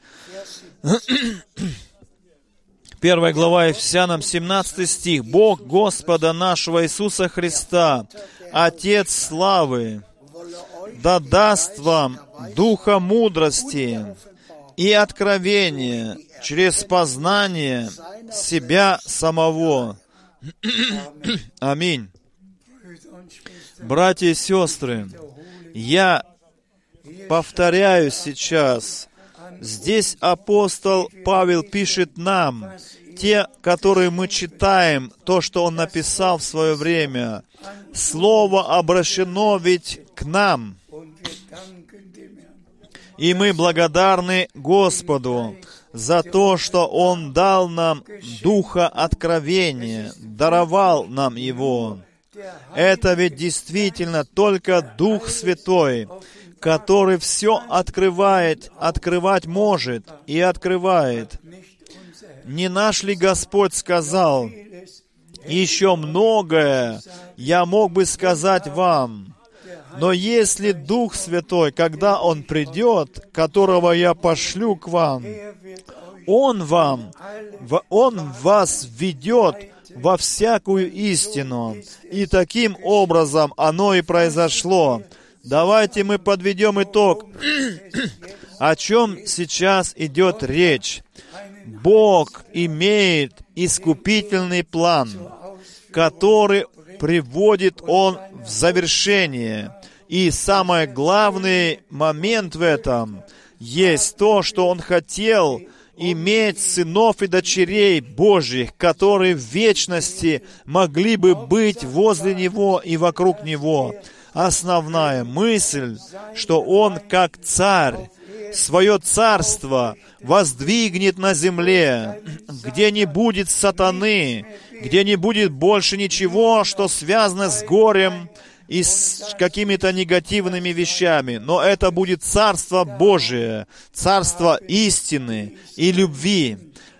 Первая глава Ефесянам, семнадцатый стих. «Бог Господа нашего Иисуса Христа, Отец славы, да даст вам духа мудрости и откровения через познание себя самого». Аминь. Братья и сестры, я повторяю сейчас, здесь апостол Павел пишет нам, те, которые мы читаем, то, что он написал в свое время. Слово обращено ведь к нам. И мы благодарны Господу за то, что Он дал нам Духа откровения, даровал нам Его. Это ведь действительно только Дух Святой, который все открывает, открывать может и открывает. Не наш ли Господь сказал: «Еще многое я мог бы сказать вам, но если Дух Святой, когда Он придет, которого я пошлю к вам, Он вам, Он вас введет во всякую истину». И таким образом оно и произошло. Давайте мы подведем итог. О чем сейчас идет речь? Бог имеет искупительный план, который приводит Он в завершение. И самый главный момент в этом есть то, что Он хотел иметь сынов и дочерей Божьих, которые в вечности могли бы быть возле Него и вокруг Него. Основная мысль, что Он, как царь, свое царство воздвигнет на земле, где не будет сатаны, где не будет больше ничего, что связано с горем и с какими-то негативными вещами. Но это будет Царство Божие, Царство истины и любви.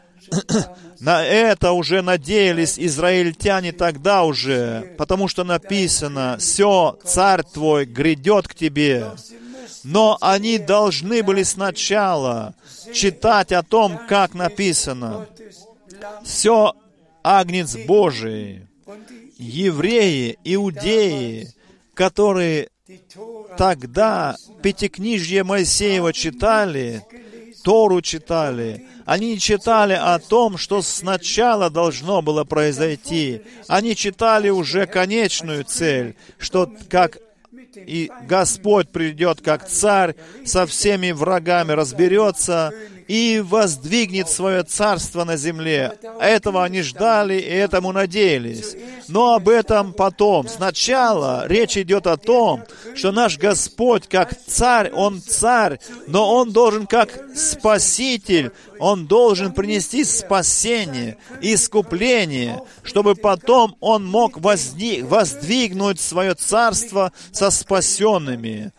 На это уже надеялись израильтяне тогда уже, потому что написано: «Все, царь твой грядет к тебе». Но они должны были сначала читать о том, как написано. «Все, агнец Божий». Евреи, иудеи, которые тогда Пятикнижье Моисеева читали, Тору читали, они не читали о том, что сначала должно было произойти. Они читали уже конечную цель, что как и Господь придет как царь, со всеми врагами разберется и воздвигнет свое царство на земле. Этого они ждали и этому надеялись. Но об этом потом. Сначала речь идет о том, что наш Господь как царь, Он царь, но Он должен как спаситель, Он должен принести спасение, искупление, чтобы потом Он мог возни- воздвигнуть свое царство со спасенными.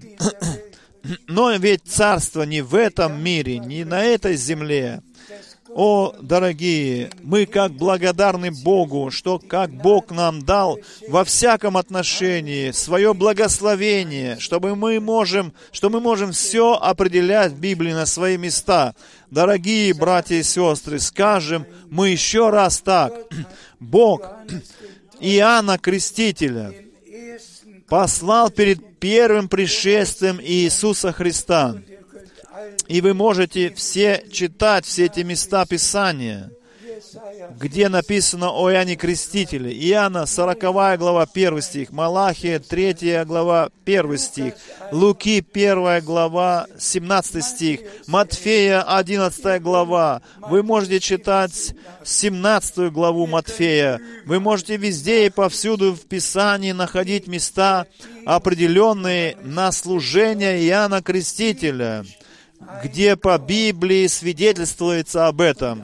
Но ведь царство не в этом мире, не на этой земле. О, дорогие, мы как благодарны Богу, что как Бог нам дал во всяком отношении свое благословение, чтобы мы можем, что мы можем все определять в Библии на свои места. Дорогие братья и сестры, скажем мы еще раз так. Бог Иоанна Крестителя послал перед первым пришествием Иисуса Христа. И вы можете все читать все эти места Писания, где написано о Иоанне Крестителе. Иоанна, сороковая глава, первый стих, Малахия, третья глава, первый стих, Луки, первая глава, семнадцатый стих, Матфея, одиннадцатая глава. Вы можете читать семнадцатую главу Матфея. Вы можете везде и повсюду в Писании находить места, определенные на служение Иоанна Крестителя, где по Библии свидетельствуется об этом.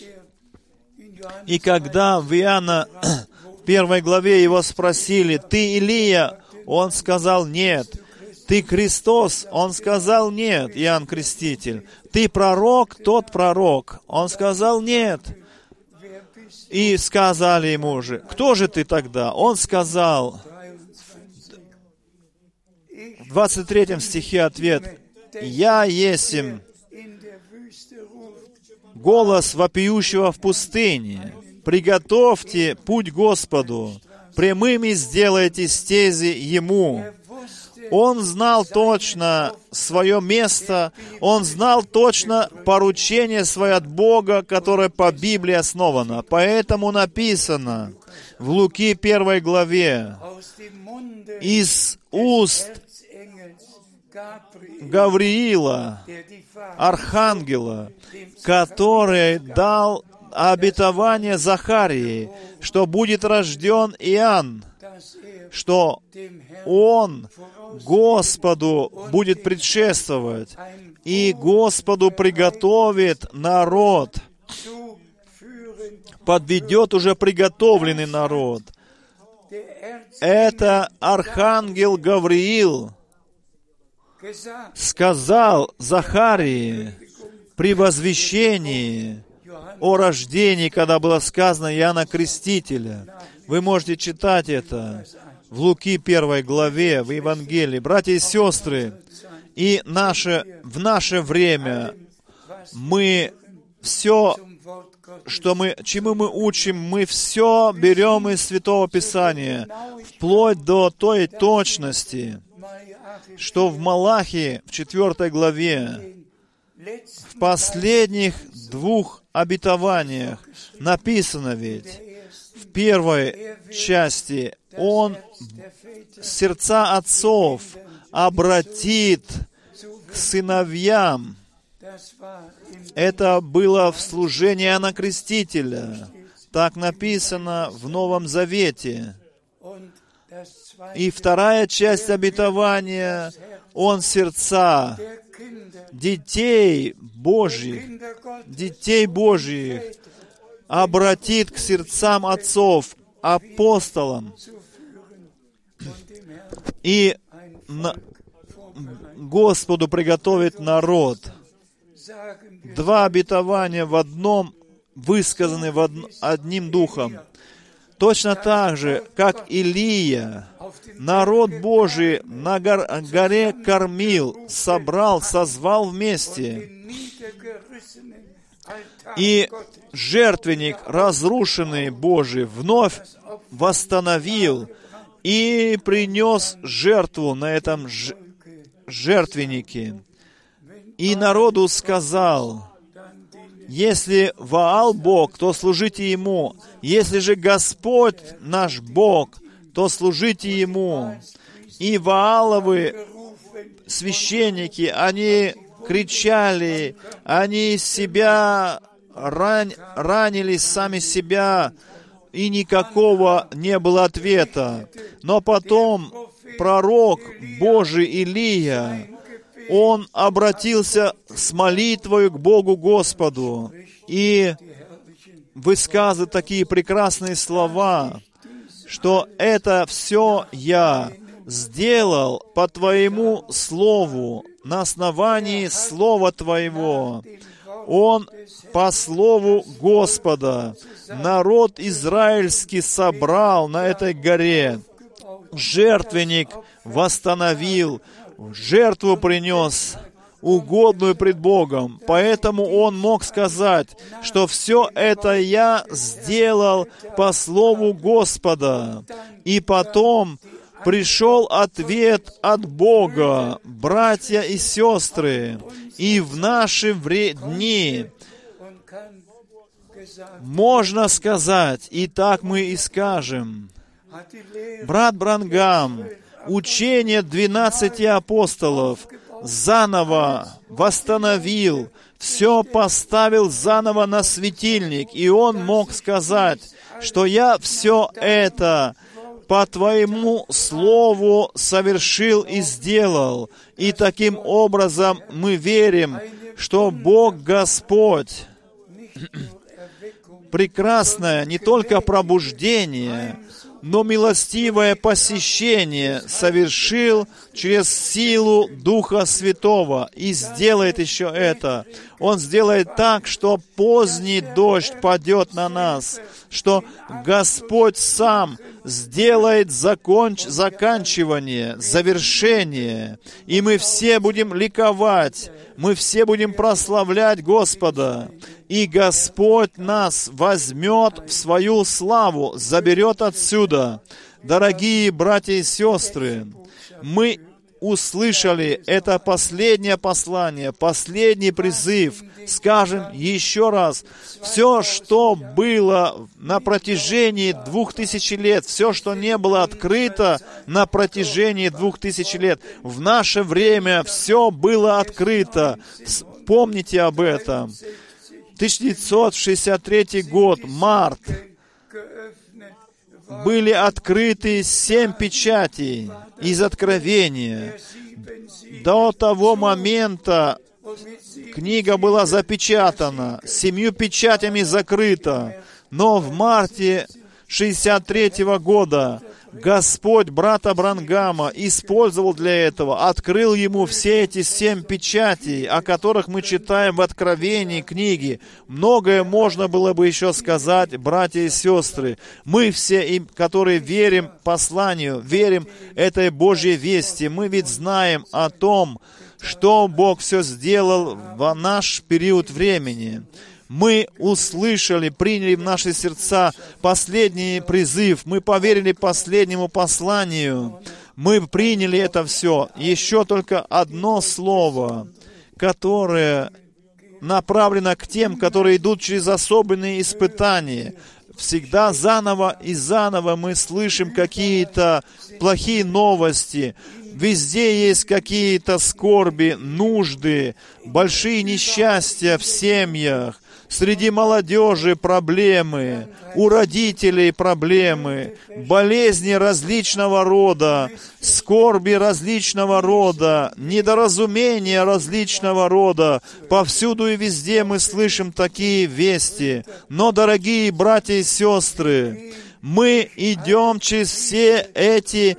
И когда в Иоанна в первой главе его спросили: «Ты Илия?» Он сказал: «Нет». «Ты Христос?» Он сказал: «Нет». Иоанн Креститель. «Ты пророк?» Тот пророк. Он сказал: «Нет». И сказали ему же: «Кто же ты тогда?» Он сказал: двадцать третьем стихе ответ. «Я есмь голос вопиющего в пустыне. Приготовьте путь Господу, прямыми сделайте стези Ему». Он знал точно свое место, он знал точно поручение свое от Бога, которое по Библии основано. Поэтому написано в Луки первой главе: «Из уст Гавриила, архангела, который дал обетование Захарии, что будет рожден Иоанн, что он Господу будет предшествовать, и Господу приготовит народ, подведет уже приготовленный народ». Это архангел Гавриил сказал Захарии при возвещении о рождении, когда было сказано Иоанна Крестителя. Вы можете читать это в Луки первой главе, в Евангелии. Братья и сестры, и наше, в наше время мы все, что мы, чему мы учим, мы все берем из Святого Писания, вплоть до той точности, что в Малахии, в четвертой главе, в последних двух обетованиях написано ведь, в первой части, Он сердца отцов обратит к сыновьям. Это было в служении Иоанна Крестителя. Так написано в Новом Завете. И вторая часть обетования, Он сердца детей Божьих, детей Божьих обратит к сердцам отцов, апостолам, и на... Господу приготовит народ. Два обетования в одном высказаны в од... одним духом. Точно так же, как Илия, народ Божий на гор... горе Кормил, собрал, созвал вместе. И жертвенник, разрушенный Божий, вновь восстановил и принес жертву на этом ж... жертвеннике. И народу сказал: если Ваал Бог, то служите Ему. Если же Господь наш Бог, то служите Ему. И Вааловы священники, они кричали, они себя ран... ранили сами себя, и никакого не было ответа. Но потом пророк Божий Илия, он обратился с молитвою к Богу Господу и высказывает такие прекрасные слова, что это все я сделал по Твоему Слову, на основании Слова Твоего. Он по Слову Господа народ израильский собрал на этой горе, жертвенник восстановил, жертву принес, угодную пред Богом. Поэтому он мог сказать, что все это я сделал по Слову Господа. И потом пришел ответ от Бога, братья и сестры. И в наши вре- дни можно сказать, и так мы и скажем: брат Бранхам учение двенадцати апостолов заново восстановил, все поставил заново на светильник, и он мог сказать, что я все это по Твоему Слову совершил и сделал. И таким образом мы верим, что Бог Господь прекрасное не только пробуждение, но милостивое посещение совершил через силу Духа Святого и сделает еще это. Он сделает так, что поздний дождь падет на нас, что Господь сам сделает законч... заканчивание, завершение, и мы все будем ликовать, мы все будем прославлять Господа, и Господь нас возьмет в свою славу, заберет отсюда. Дорогие братья и сестры, мы услышали это последнее послание, последний призыв. Скажем еще раз, все, что было на протяжении двух тысяч лет, все, что не было открыто на протяжении двух тысяч лет, в наше время все было открыто. Помните об этом. тысяча девятьсот шестьдесят третий год, март, были открыты семь печатей из Откровения. До того момента книга была запечатана, семью печатями закрыта. Но в марте шестьдесят третьего года Господь брата Бранхама использовал для этого, открыл ему все эти семь печатей, о которых мы читаем в Откровении книги. Многое можно было бы еще сказать, братья и сестры. Мы все, которые верим посланию, верим этой Божьей вести, мы ведь знаем о том, что Бог все сделал в наш период времени. Мы услышали, приняли в наши сердца последний призыв. Мы поверили последнему посланию. Мы приняли это все. Еще только одно слово, которое направлено к тем, которые идут через особенные испытания. Всегда заново и заново мы слышим какие-то плохие новости. Везде есть какие-то скорби, нужды, большие несчастья в семьях. Среди молодежи проблемы, у родителей проблемы, болезни различного рода, скорби различного рода, недоразумения различного рода. Повсюду и везде мы слышим такие вести. Но, дорогие братья и сестры, мы идем через все эти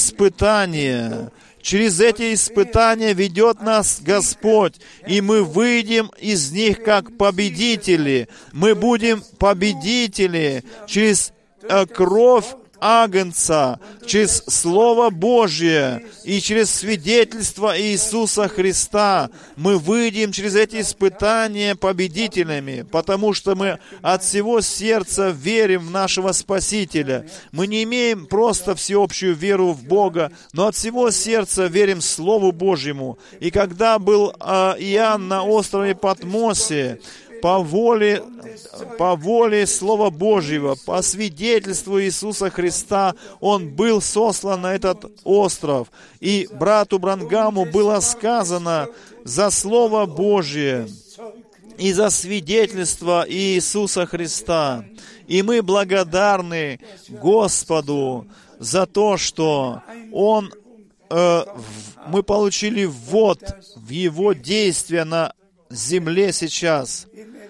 испытания. Через эти испытания ведет нас Господь, и мы выйдем из них как победители. Мы будем победители через э, кровь Агнца, через Слово Божье и через свидетельство Иисуса Христа. Мы выйдем через эти испытания победителями, потому что мы от всего сердца верим в нашего Спасителя. Мы не имеем просто всеобщую веру в Бога, но от всего сердца верим Слову Божьему. И когда был э, Иоанн на острове Патмосе, по воле, по воле Слова Божьего, по свидетельству Иисуса Христа, он был сослан на этот остров. И брату Бранхаму было сказано за Слово Божье и за свидетельство Иисуса Христа. И мы благодарны Господу за то, что Он, э, мы получили ввод в Его действия на земле сейчас.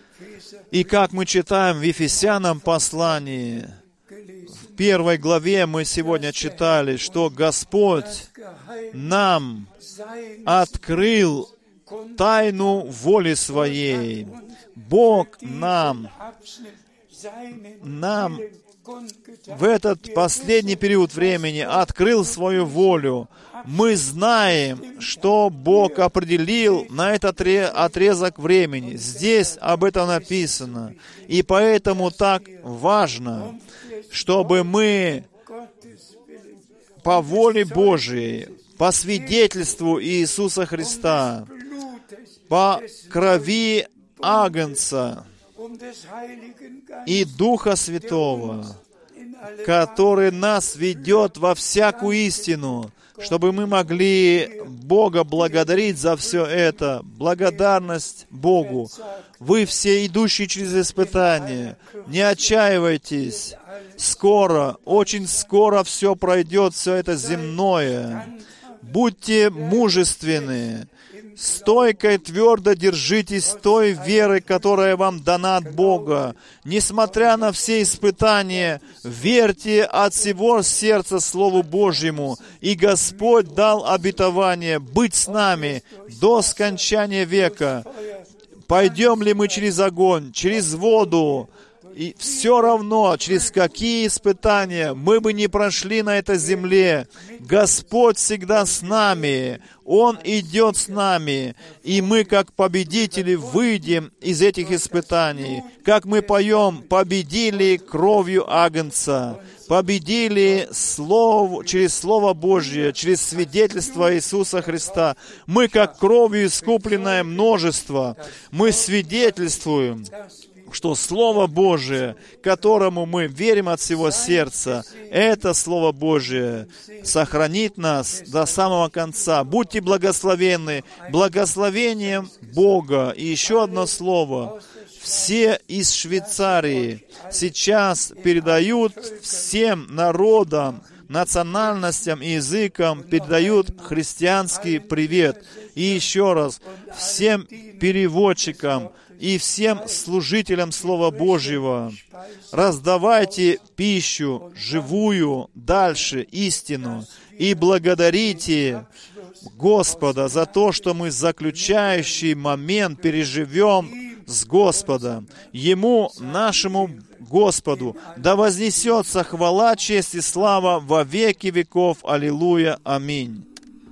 И как мы читаем в Ефесянам послании, в первой главе мы сегодня читали, что Господь нам открыл тайну воли Своей. Бог нам, нам в этот последний период времени открыл свою волю. Мы знаем, что Бог определил на этот отрезок времени. Здесь об этом написано. И поэтому так важно, чтобы мы по воле Божией, по свидетельству Иисуса Христа, по крови Агнца и Духа Святого, который нас ведет во всякую истину, чтобы мы могли Бога благодарить за все это. Благодарность Богу. Вы все, идущие через испытания, не отчаивайтесь. Скоро, очень скоро все пройдет, все это земное. Будьте мужественны. Стойко и твердо держитесь той веры, которая вам дана от Бога. Несмотря на все испытания, верьте от всего сердца Слову Божьему. И Господь дал обетование быть с нами до скончания века. пойдем ли мы через огонь, через воду, и все равно, через какие испытания мы бы не прошли на этой земле, Господь всегда с нами, Он идет с нами, и мы, как победители, выйдем из этих испытаний. Как мы поем, победили кровью Агнца, победили Слово, через Слово Божье, через свидетельство Иисуса Христа. Мы, как кровью искупленное множество, мы свидетельствуем, что Слово Божие, которому мы верим от всего сердца, это Слово Божие сохранит нас до самого конца. Будьте благословенны благословением Бога. И еще одно слово. Все из Швейцарии сейчас передают всем народам, национальностям и языкам, передают христианский привет. И еще раз, всем переводчикам и всем служителям Слова Божьего раздавайте пищу живую, дальше, истину, и благодарите Господа за то, что мы заключающий момент переживем с Господом. Ему, нашему Господу, да вознесется хвала, честь и слава во веки веков. Аллилуйя. Аминь.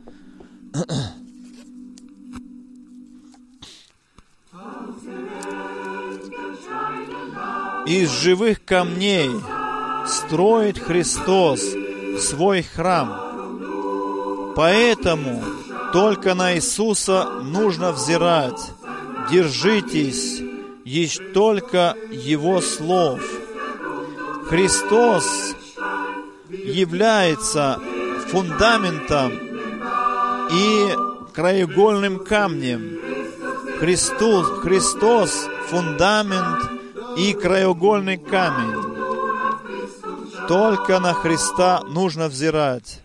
Из живых камней строит Христос свой храм. Поэтому только на Иисуса нужно взирать. Держитесь лишь только Его слов. Христос является фундаментом и краеугольным камнем. Христос, Христос фундамент и краеугольный камень. Только на Христа нужно взирать.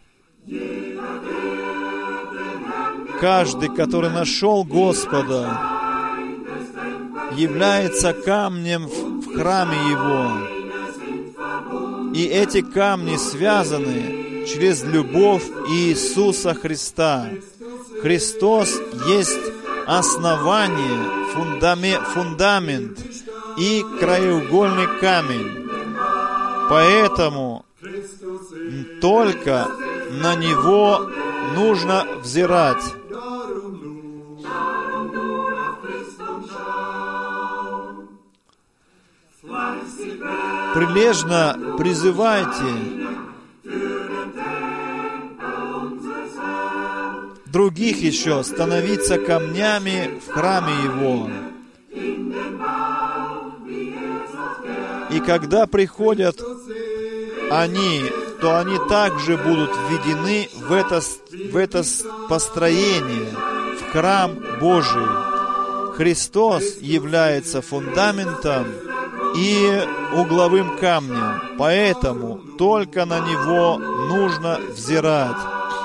Каждый, который нашел Господа, является камнем в храме Его. И эти камни связаны через любовь Иисуса Христа. Христос есть основание, фундамент, фундамент и краеугольный камень. Поэтому только на Него нужно взирать. Прилежно призывайте других еще становиться камнями в храме Его. И когда приходят они, то они также будут введены в это, в это построение, в храм Божий. Христос является фундаментом и угловым камнем, поэтому только на Него нужно взирать.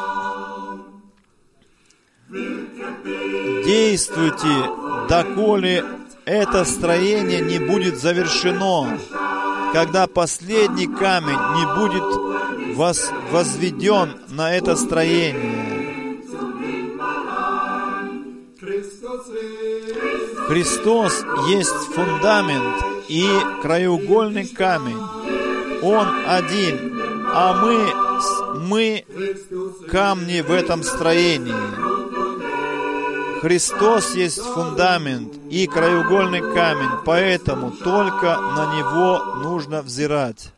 Действуйте, доколе это строение не будет завершено, когда последний камень не будет воз, возведен на это строение. Христос есть фундамент и краеугольный камень. Он один, а мы, мы камни в этом строении. Христос есть фундамент и краеугольный камень, поэтому только на Него нужно взирать.